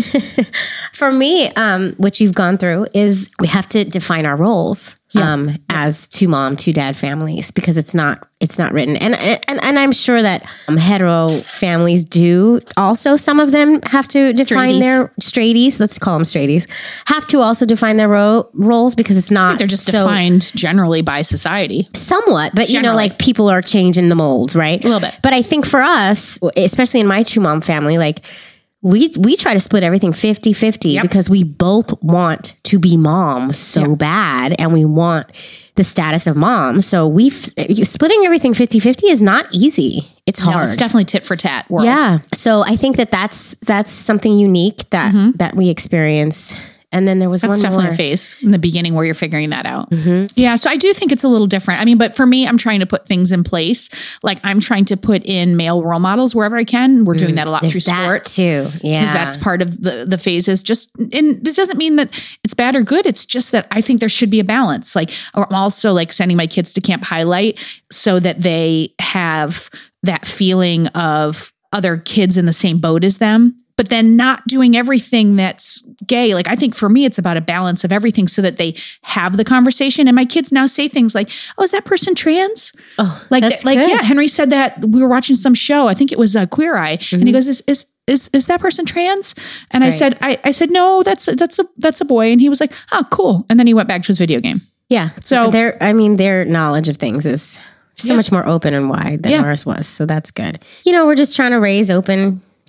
S2: For me, um, what you've gone through is we have to define our roles
S3: Yeah.
S2: um, as two mom, two dad families because it's not it's not written. And and, and I'm sure that um, hetero families do also. Some of them have to define
S3: Straighties.
S2: their straighties. Let's call them straighties. Have to also define their ro- roles because it's not.
S3: They're just
S2: so,
S3: defined generally by society.
S2: somewhat, but you know,
S3: Generally.
S2: like people are changing the molds, right?
S3: A little bit.
S2: But I think for us, especially in my two mom family, like we we try to split everything fifty-fifty
S3: Yep.
S2: because we both want to be mom so
S3: Yeah.
S2: bad and we want the status of mom. So we splitting everything fifty-fifty is not easy. It's
S3: No,
S2: hard.
S3: it's definitely tit for tat world.
S2: Yeah. So I think that that's that's something unique that that we experience. And then there was
S3: That's
S2: one
S3: definitely
S2: more.
S3: a phase in the beginning where you're figuring that out. Yeah. So I do think it's a little different. I mean, but for me, I'm trying to put things in place. Like I'm trying to put in male role models wherever I can. We're doing that a lot
S2: There's
S3: through
S2: that
S3: sports.
S2: too. Yeah.
S3: Because that's part of the, the phases. Just, and this doesn't mean that it's bad or good. It's just that I think there should be a balance. Like, I'm also like sending my kids to Camp Highlight so that they have that feeling of other kids in the same boat as them, but then not doing everything that's gay. Like, I think for me, it's about a balance of everything so that they have the conversation. And my kids now say things like, oh, is that person trans?
S2: Oh,
S3: Like,
S2: that's
S3: like,
S2: good.
S3: yeah, Henry said that we were watching some show. I think it was uh, Queer Eye. And he goes, is, is, is, is that person trans? and I
S2: great.
S3: said, I, I said, no, that's, that's a, that's a boy. And he was like, oh, cool. And then he went back to his video game.
S2: Yeah.
S3: So-
S2: their, I mean, their knowledge of things is so
S3: Yeah.
S2: much more open and wide than
S3: Yeah.
S2: ours was. So that's good. You know, we're just trying to raise open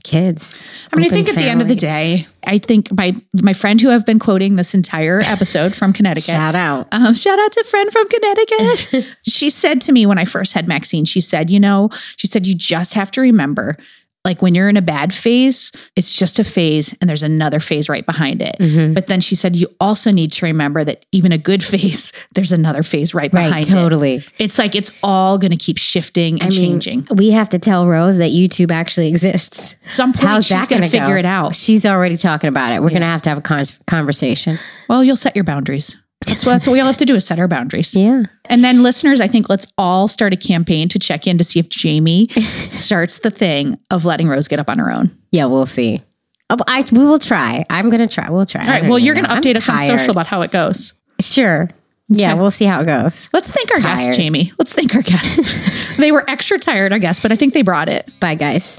S2: kids.
S3: I mean, I
S2: open
S3: think at the end of the
S2: families.
S3: day, I think my my friend who I've been quoting this entire episode from Connecticut.
S2: Shout out.
S3: Um, shout out to friend from Connecticut. She said to me when I first had Maxine, she said, you know, she said, you just have to remember, like when you're in a bad phase, it's just a phase and there's another phase right behind it.
S2: Mm-hmm.
S3: But then she said, you also need to remember that even a good phase, there's another phase right
S2: Right,
S3: behind
S2: totally.
S3: it. It's like, it's all going to keep shifting and
S2: I mean,
S3: changing.
S2: we have to tell Rose that YouTube actually exists.
S3: Some point
S2: How's
S3: she's
S2: that
S3: going
S2: going
S3: to
S2: to
S3: figure it out.
S2: She's already talking about it. We're going to have to have a con- conversation.
S3: Well, you'll set your boundaries. That's what, that's what we all have to do is set our boundaries.
S2: Yeah.
S3: And then listeners, I think let's all start a campaign to check in to see if Jamie starts the thing of letting Rose get up on her own.
S2: Yeah, we'll see. Oh, I, we will try. I'm going to try. We'll try.
S3: All right. Well, you're going to update us on social about how it goes.
S2: Sure. Yeah,
S3: Okay.
S2: we'll see how it goes.
S3: Let's thank our
S2: Tired.
S3: guests, Jamie. Let's thank our guests. They were extra tired, I guess, but I think they brought it.
S2: Bye, guys.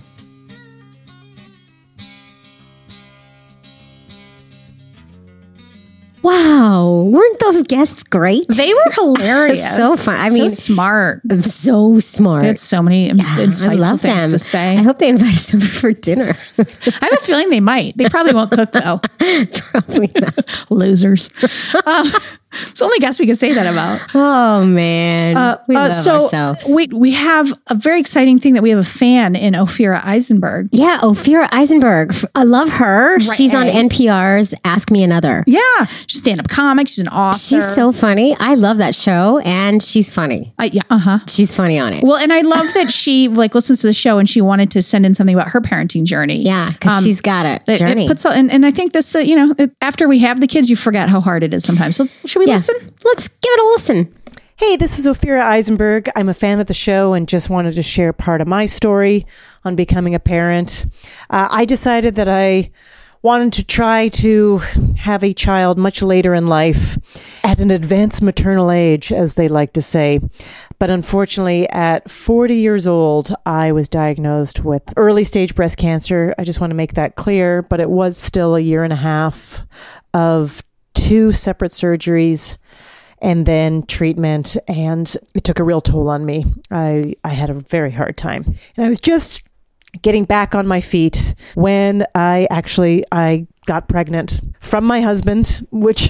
S2: Wow. Weren't those guests great?
S3: They were hilarious.
S2: So fun. I mean,
S3: so smart.
S2: so smart.
S3: They had so many im- insightful
S2: I love
S3: things
S2: them.
S3: to say.
S2: I hope they invite us over for dinner.
S3: I have a feeling they might. They probably won't cook though.
S2: Probably not.
S3: Losers. Um, it's the only guess we can say that about.
S2: Oh man,
S3: Uh,
S2: we
S3: uh,
S2: love
S3: so
S2: ourselves.
S3: we we have a very exciting thing that we have a fan in Ophira Eisenberg.
S2: Yeah, Ophira Eisenberg. I love her. She's on N P R's Ask Me Another.
S3: Yeah, she's a stand-up comic. She's an author.
S2: She's so funny. I love that show, and she's funny.
S3: Uh, yeah, uh huh.
S2: She's funny on it.
S3: Well, and I love that she like listens to the show and she wanted to send in something about her parenting journey.
S2: Yeah, because
S3: Um,
S2: she's got a
S3: It,
S2: journey.
S3: it puts all, and, and I think this, uh, you know, it, after we have the kids, you forget how hard it is sometimes. Let's, should we
S2: yeah.
S3: listen?
S2: Let's give it a listen.
S8: Hey, this is Ophira Eisenberg. I'm a fan of the show and just wanted to share part of my story on becoming a parent. Uh, I decided that I wanted to try to have a child much later in life at an advanced maternal age, as they like to say. But unfortunately, at forty years old, I was diagnosed with early stage breast cancer. I just want to make that clear, but it was still a year and a half of two separate surgeries and then treatment, and it took a real toll on me. I, I had a very hard time. And I was just getting back on my feet when I actually, I got pregnant from my husband, which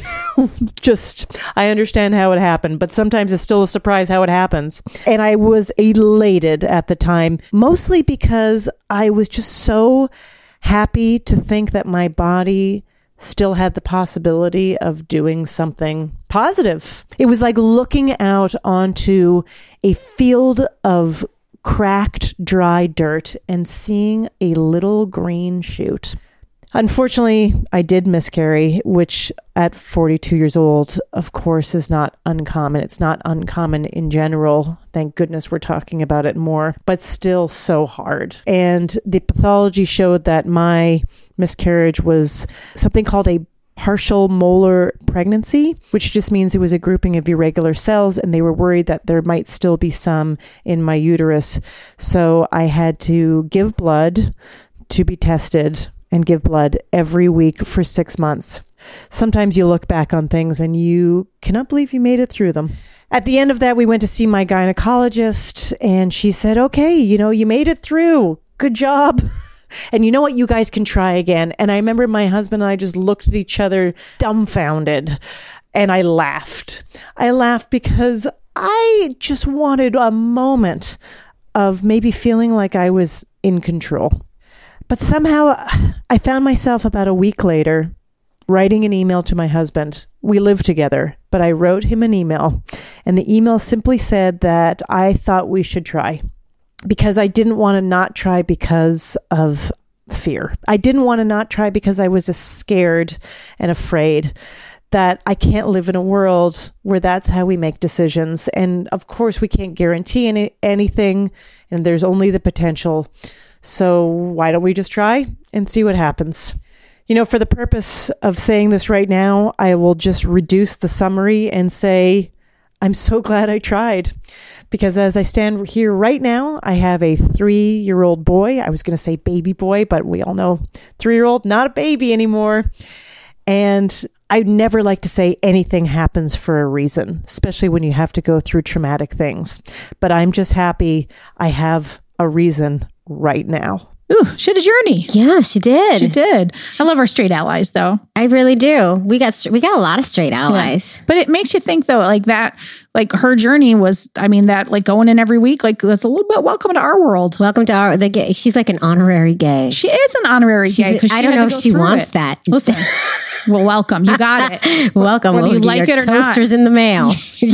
S8: just, I understand how it happened, but sometimes it's still a surprise how it happens. And I was elated at the time, mostly because I was just so happy to think that my body still had the possibility of doing something positive. It was like looking out onto a field of cracked, dry dirt and seeing a little green shoot. Unfortunately, I did miscarry, which at forty-two years old, of course, is not uncommon. It's not uncommon in general. Thank goodness we're talking about it more, but still so hard. And the pathology showed that my miscarriage was something called a partial molar pregnancy, which just means it was a grouping of irregular cells, and they were worried that there might still be some in my uterus. So I had to give blood to be tested and give blood every week for six months. Sometimes you look back on things and you cannot believe you made it through them. At the end of that, we went to see my gynecologist, and she said, okay, you know, you made it through. Good job. And you know what? You guys can try again. And I remember my husband and I just looked at each other dumbfounded, and I laughed. I laughed because I just wanted a moment of maybe feeling like I was in control. But somehow I found myself about a week later writing an email to my husband. We live together, but I wrote him an email, and the email simply said that I thought we should try, because I didn't want to not try because of fear. I didn't want to not try because I was scared and afraid that I can't live in a world where that's how we make decisions. And of course, we can't guarantee any, anything, and there's only the potential. So why don't we just try and see what happens? You know, for the purpose of saying this right now, I will just reduce the summary and say, I'm so glad I tried. Because as I stand here right now, I have a three-year-old boy. I was going to say baby boy, but we all know three-year-old, not a baby anymore. And I never like to say anything happens for a reason, especially when you have to go through traumatic things. But I'm just happy I have a reason right now.
S3: Ooh, she had a journey.
S2: Yeah, she did.
S3: She did. I love our straight allies, though.
S2: I really do. We got we got a lot of straight allies.
S3: Yeah. But it makes you think, though, like that, like her journey was, I mean, that like going in every week, like that's a little bit welcome to our world.
S2: Welcome to our, the gay. She's like an honorary gay.
S3: She is an honorary
S2: She's,
S3: gay. Because
S2: I don't know if she wants
S3: it.
S2: that.
S3: Listen, well, welcome. You got it.
S2: Welcome.
S3: Whether
S2: We'll
S3: you like
S2: your
S3: it or
S2: toasters
S3: not.
S2: in the mail.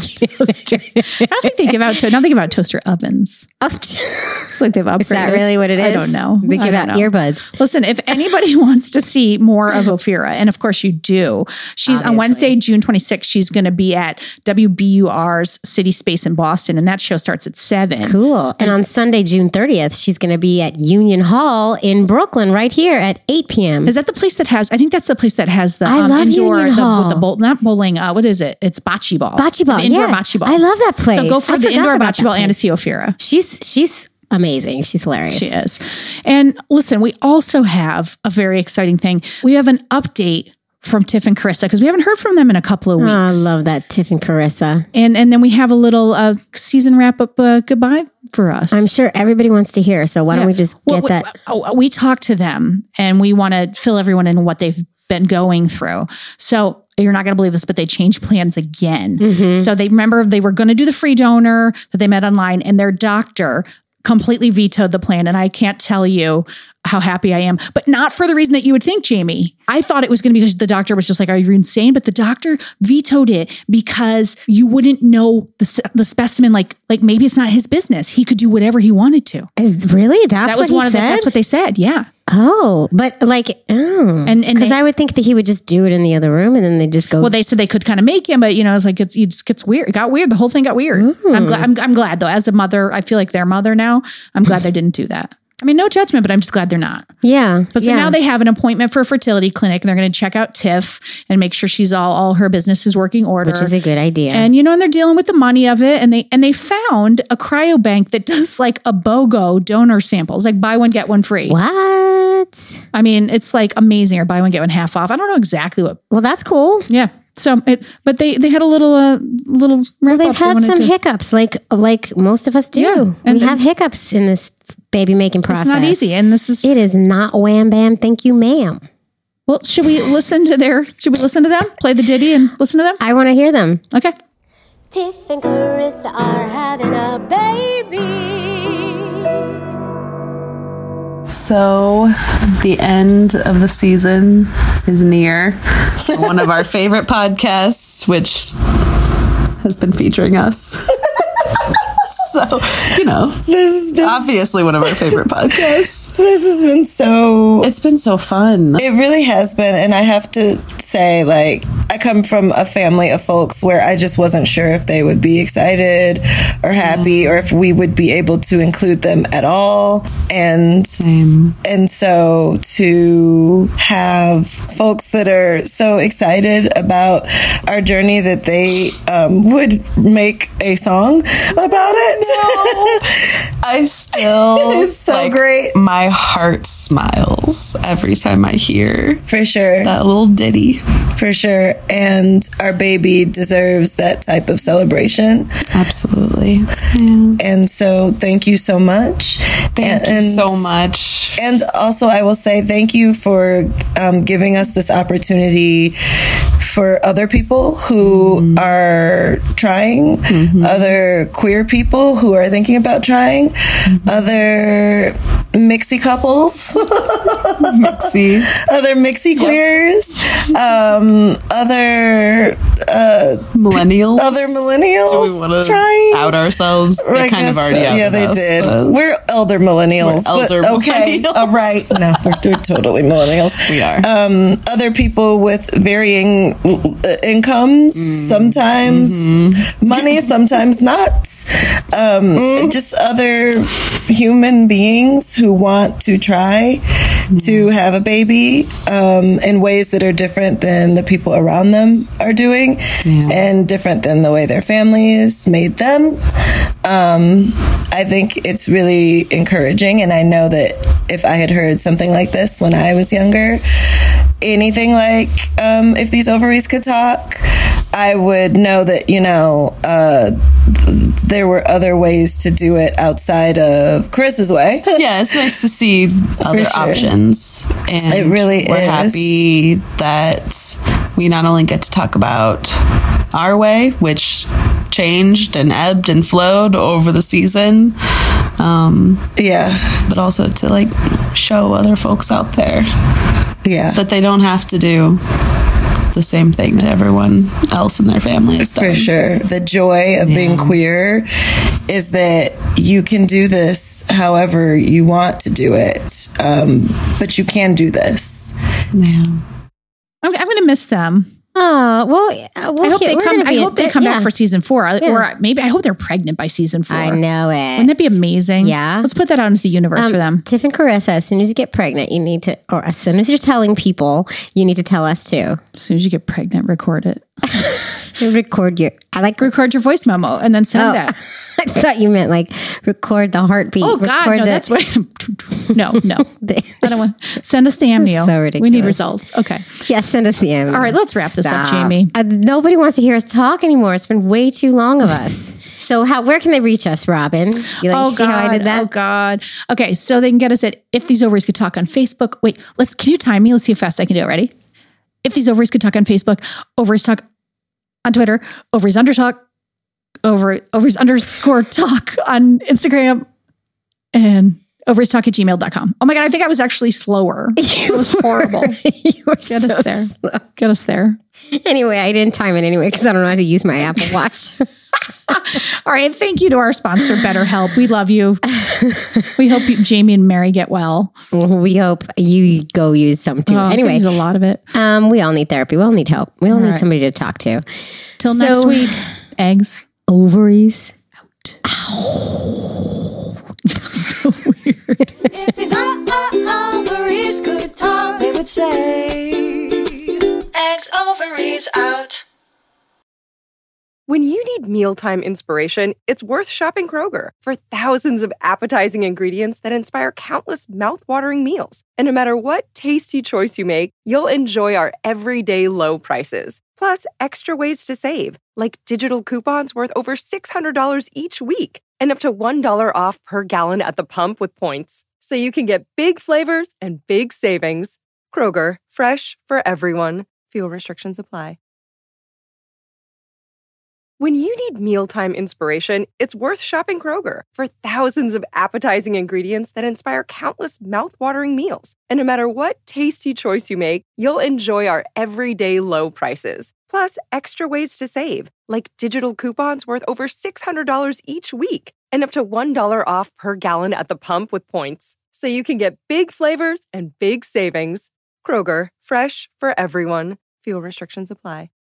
S3: I don't think they give out, to- I don't think they give out toaster ovens.
S2: Oh,
S3: It's like they've upgraded.
S2: is that really what it is?
S3: I don't know.
S2: They give
S3: I
S2: out
S3: don't know.
S2: earbuds.
S3: Listen, if anybody wants to see more of Ophira, and of course you do, she's on
S2: Obviously.
S3: Wednesday, June twenty-sixth, she's going to be at W B U R's City Space in Boston, and that show starts at seven.
S2: Cool. And on Sunday, June thirtieth, she's going to be at Union Hall in Brooklyn, right here at eight p.m.
S3: Is that the place that has, I think that's the place that has the
S2: I
S3: um,
S2: love
S3: indoor,
S2: Union
S3: the,
S2: Hall.
S3: with the bowl, not bowling, uh, what is it? It's bocce ball.
S2: Bocce ball,
S3: The indoor
S2: yeah.
S3: bocce ball.
S2: I love that place.
S3: So go for
S2: I
S3: the
S2: forgot
S3: indoor
S2: about
S3: bocce
S2: that
S3: ball and to
S2: place.
S3: see Ophira.
S2: She's she's amazing. She's hilarious.
S3: She is. And listen, we also have a very exciting thing. We have an update from Tiff and Carissa because we haven't heard from them in a couple of weeks.
S2: Oh, I love that, Tiff and Carissa.
S3: And and then we have a little uh, season wrap up uh, goodbye for us.
S2: I'm sure everybody wants to hear. So why don't we just
S3: Well,
S2: get
S3: we,
S2: that?
S3: oh, we talked to them and we want to fill everyone in what they've been going through. So you're not going to believe this, but they changed plans again.
S2: Mm-hmm.
S3: So they remember they were going to do the free donor that they met online, and their doctor completely vetoed the plan. And I can't tell you how happy I am, but not for the reason that you would think, Jamie. I thought it was going to be because the doctor was just like, are you insane? But the doctor vetoed it because you wouldn't know the, the specimen. Like, like maybe it's not his business. He could do whatever he wanted to.
S2: Is, really? That's
S3: That
S2: what
S3: was
S2: he
S3: one of the,
S2: said?
S3: that's what they said. Yeah.
S2: Oh, but like, oh.
S3: And- and
S2: because
S3: they-
S2: I would think that he would just do it in the other room and then they just go.
S3: Well, they said they could kind of make him, but you know, it's like it's it just gets weird. It got weird. The whole thing got weird. I'm glad. I'm, I'm glad though. As a mother, I feel like their mother now. I'm glad they didn't do that. I mean, no judgment, but I'm just glad they're not.
S2: yeah.
S3: But so
S2: yeah.
S3: now they have an appointment for a fertility clinic, and they're going to check out Tiff and make sure she's all all her business is working order,
S2: Which is a good idea.
S3: And you know, and they're dealing with the money of it, and they and they found a cryobank that does like a BOGO donor samples, like buy one get one free.
S2: What?
S3: I mean, it's like amazing, or buy one get one half off. I don't know exactly what.
S2: Well, that's cool.
S3: Yeah. So it, but they they had a little uh little.
S2: Well,
S3: wrap
S2: they've
S3: up they
S2: had
S3: wanted
S2: some
S3: to-
S2: hiccups, like like most of us do.
S3: Yeah,
S2: we
S3: and-
S2: have hiccups in this baby making process.
S3: It's not easy, and this is
S2: It is not wham bam. Thank you, ma'am.
S3: well. Should we listen to their? Should we listen to them? Play the ditty and listen to them.
S2: I want to hear them.
S3: Okay.
S1: Tiff and Carissa are having a baby.
S9: So, the end of the season is near. One of our favorite podcasts, which has been featuring us. So, you know,
S10: This has been
S9: obviously one of our favorite podcasts.
S10: this has been so
S9: It's been so fun.
S10: it really has been, and I have to say, like, I come from a family of folks where I just wasn't sure if they would be excited or happy or if we would be able to include them at all. And
S9: Same.
S10: and so to have folks that are so excited about our journey that they um, would make a song about it.
S9: I still,
S10: It's so
S9: like,
S10: great.
S9: my heart smiles every time I hear
S10: For sure.
S9: that little ditty.
S10: For sure. And our baby deserves that type of celebration.
S9: Absolutely. Yeah.
S10: And so thank you so much.
S9: Thank
S10: and,
S9: you so much.
S10: And also, I will say thank you for um, giving us this opportunity for other people who mm-hmm. are trying, mm-hmm. other queer people who are thinking about trying, mm-hmm. other mixy couples,
S9: Mixy.
S10: other mixy queers, yep. um, other uh,
S9: millennials.
S10: Other millennials.
S9: Do we want to
S10: trying?
S9: out ourselves? They
S10: I
S9: kind of
S10: guess
S9: already
S10: so.
S9: outed
S10: Yeah, they
S9: us,
S10: did.
S9: but-
S10: We're elder millennials.
S9: We're elder
S10: but, okay,
S9: millennials.
S10: all right. No, we're, we're totally millennials.
S9: We are.
S10: Um, other people with varying uh, incomes, mm. sometimes mm-hmm. money, sometimes not. Um, mm. Just other human beings who want to try mm. to have a baby um, in ways that are different than the people around them are doing, yeah. and different than the way their families made them. Um, I think it's really encouraging, and I know that if I had heard something like this when I was younger, anything like um, if these ovaries could talk, I would know that, you know, uh, there were other ways to do it outside of Chris's way.
S9: Yeah, it's nice to see other
S10: sure.
S9: options. And
S10: It really
S9: we're
S10: is.
S9: happy that we not only get to talk about our way, which changed and ebbed and flowed over the season, um,
S10: yeah,
S9: but also to like show other folks out there
S10: yeah,
S9: that they don't have to do the same thing that everyone else in their family has done.
S10: for sure. The joy of
S9: Yeah.
S10: being queer is that you can do this however you want to do it, um, but you can do this.
S9: Yeah.
S3: I'm, I'm going to miss them.
S2: Oh, well, uh, we'll
S3: I hope
S2: he-
S3: they
S2: we're
S3: come.
S2: gonna
S3: I
S2: be
S3: hope
S2: a
S3: they
S2: bit-
S3: come
S2: yeah.
S3: back for season four,
S2: Yeah.
S3: or maybe I hope they're pregnant by season four.
S2: I know it.
S3: Wouldn't that be amazing?
S2: Yeah.
S3: Let's put that out into the universe
S2: Um,
S3: for them.
S2: Tiff and Carissa, as soon as you get pregnant, you need to, or as soon as you're telling people, you need to tell us too.
S3: As soon as you get pregnant, record it.
S2: You record your, I like,
S3: Record your voice memo and then send
S2: Oh.
S3: that.
S2: I thought you meant like record the heartbeat.
S3: Oh God,
S2: record
S3: no,
S2: the,
S3: that's what. no, no.
S2: the-
S3: I don't want. Send us the amnio.
S2: so
S3: We
S2: ridiculous.
S3: need results. Okay.
S2: Yeah, send us the ammo.
S3: All right, let's wrap this up,
S2: Stop.
S3: Jamie.
S2: Uh, nobody wants to hear us talk anymore. It's been way too long of us. So how, where can they reach us, Robin? You like
S3: Oh
S2: see
S3: God!
S2: how I did that?
S3: Oh God! Okay, so they can get us at If These Ovaries Could Talk on Facebook. Wait, let's. Can you time me? Let's see how fast I can do it. Ready? If These Ovaries Could Talk on Facebook, Ovaries Talk on Twitter, Ovaries Under Talk, over Ovaries underscore Talk on Instagram, and Ovaries Talk at gmail dot com. Oh my God! I think I was actually slower. It was horrible.
S2: You were
S3: Get
S2: so
S3: us there.
S2: slow.
S3: Get us there.
S2: Anyway, I didn't time it anyway because I don't know how to use my Apple Watch.
S3: All right. Thank you to our sponsor, BetterHelp. We love you. We hope you, Jamie and Mary get well.
S2: We hope you go use some too.
S3: Oh,
S2: anyway,
S3: there's a lot of it.
S2: um, we all need therapy. We all need help. We all,
S3: All
S2: need
S3: right.
S2: somebody to talk to.
S3: Till
S2: So-
S3: next week. Eggs.
S2: Ovaries.
S11: If these ovaries could talk, they would say, eggs, ovaries out.
S12: When you need mealtime inspiration, it's worth shopping Kroger for thousands of appetizing ingredients that inspire countless mouthwatering meals. And no matter what tasty choice you make, you'll enjoy our everyday low prices. Plus, extra ways to save, like digital coupons worth over six hundred dollars each week and up to one dollar off per gallon at the pump with points. So you can get big flavors and big savings. Kroger, fresh for everyone. Fuel restrictions apply. When you need mealtime inspiration, it's worth shopping Kroger for thousands of appetizing ingredients that inspire countless mouthwatering meals. And no matter what tasty choice you make, you'll enjoy our everyday low prices. Plus, extra ways to save, like digital coupons worth over six hundred dollars each week and up to one dollar off per gallon at the pump with points. So you can get big flavors and big savings. Kroger, fresh for everyone. Fuel restrictions apply.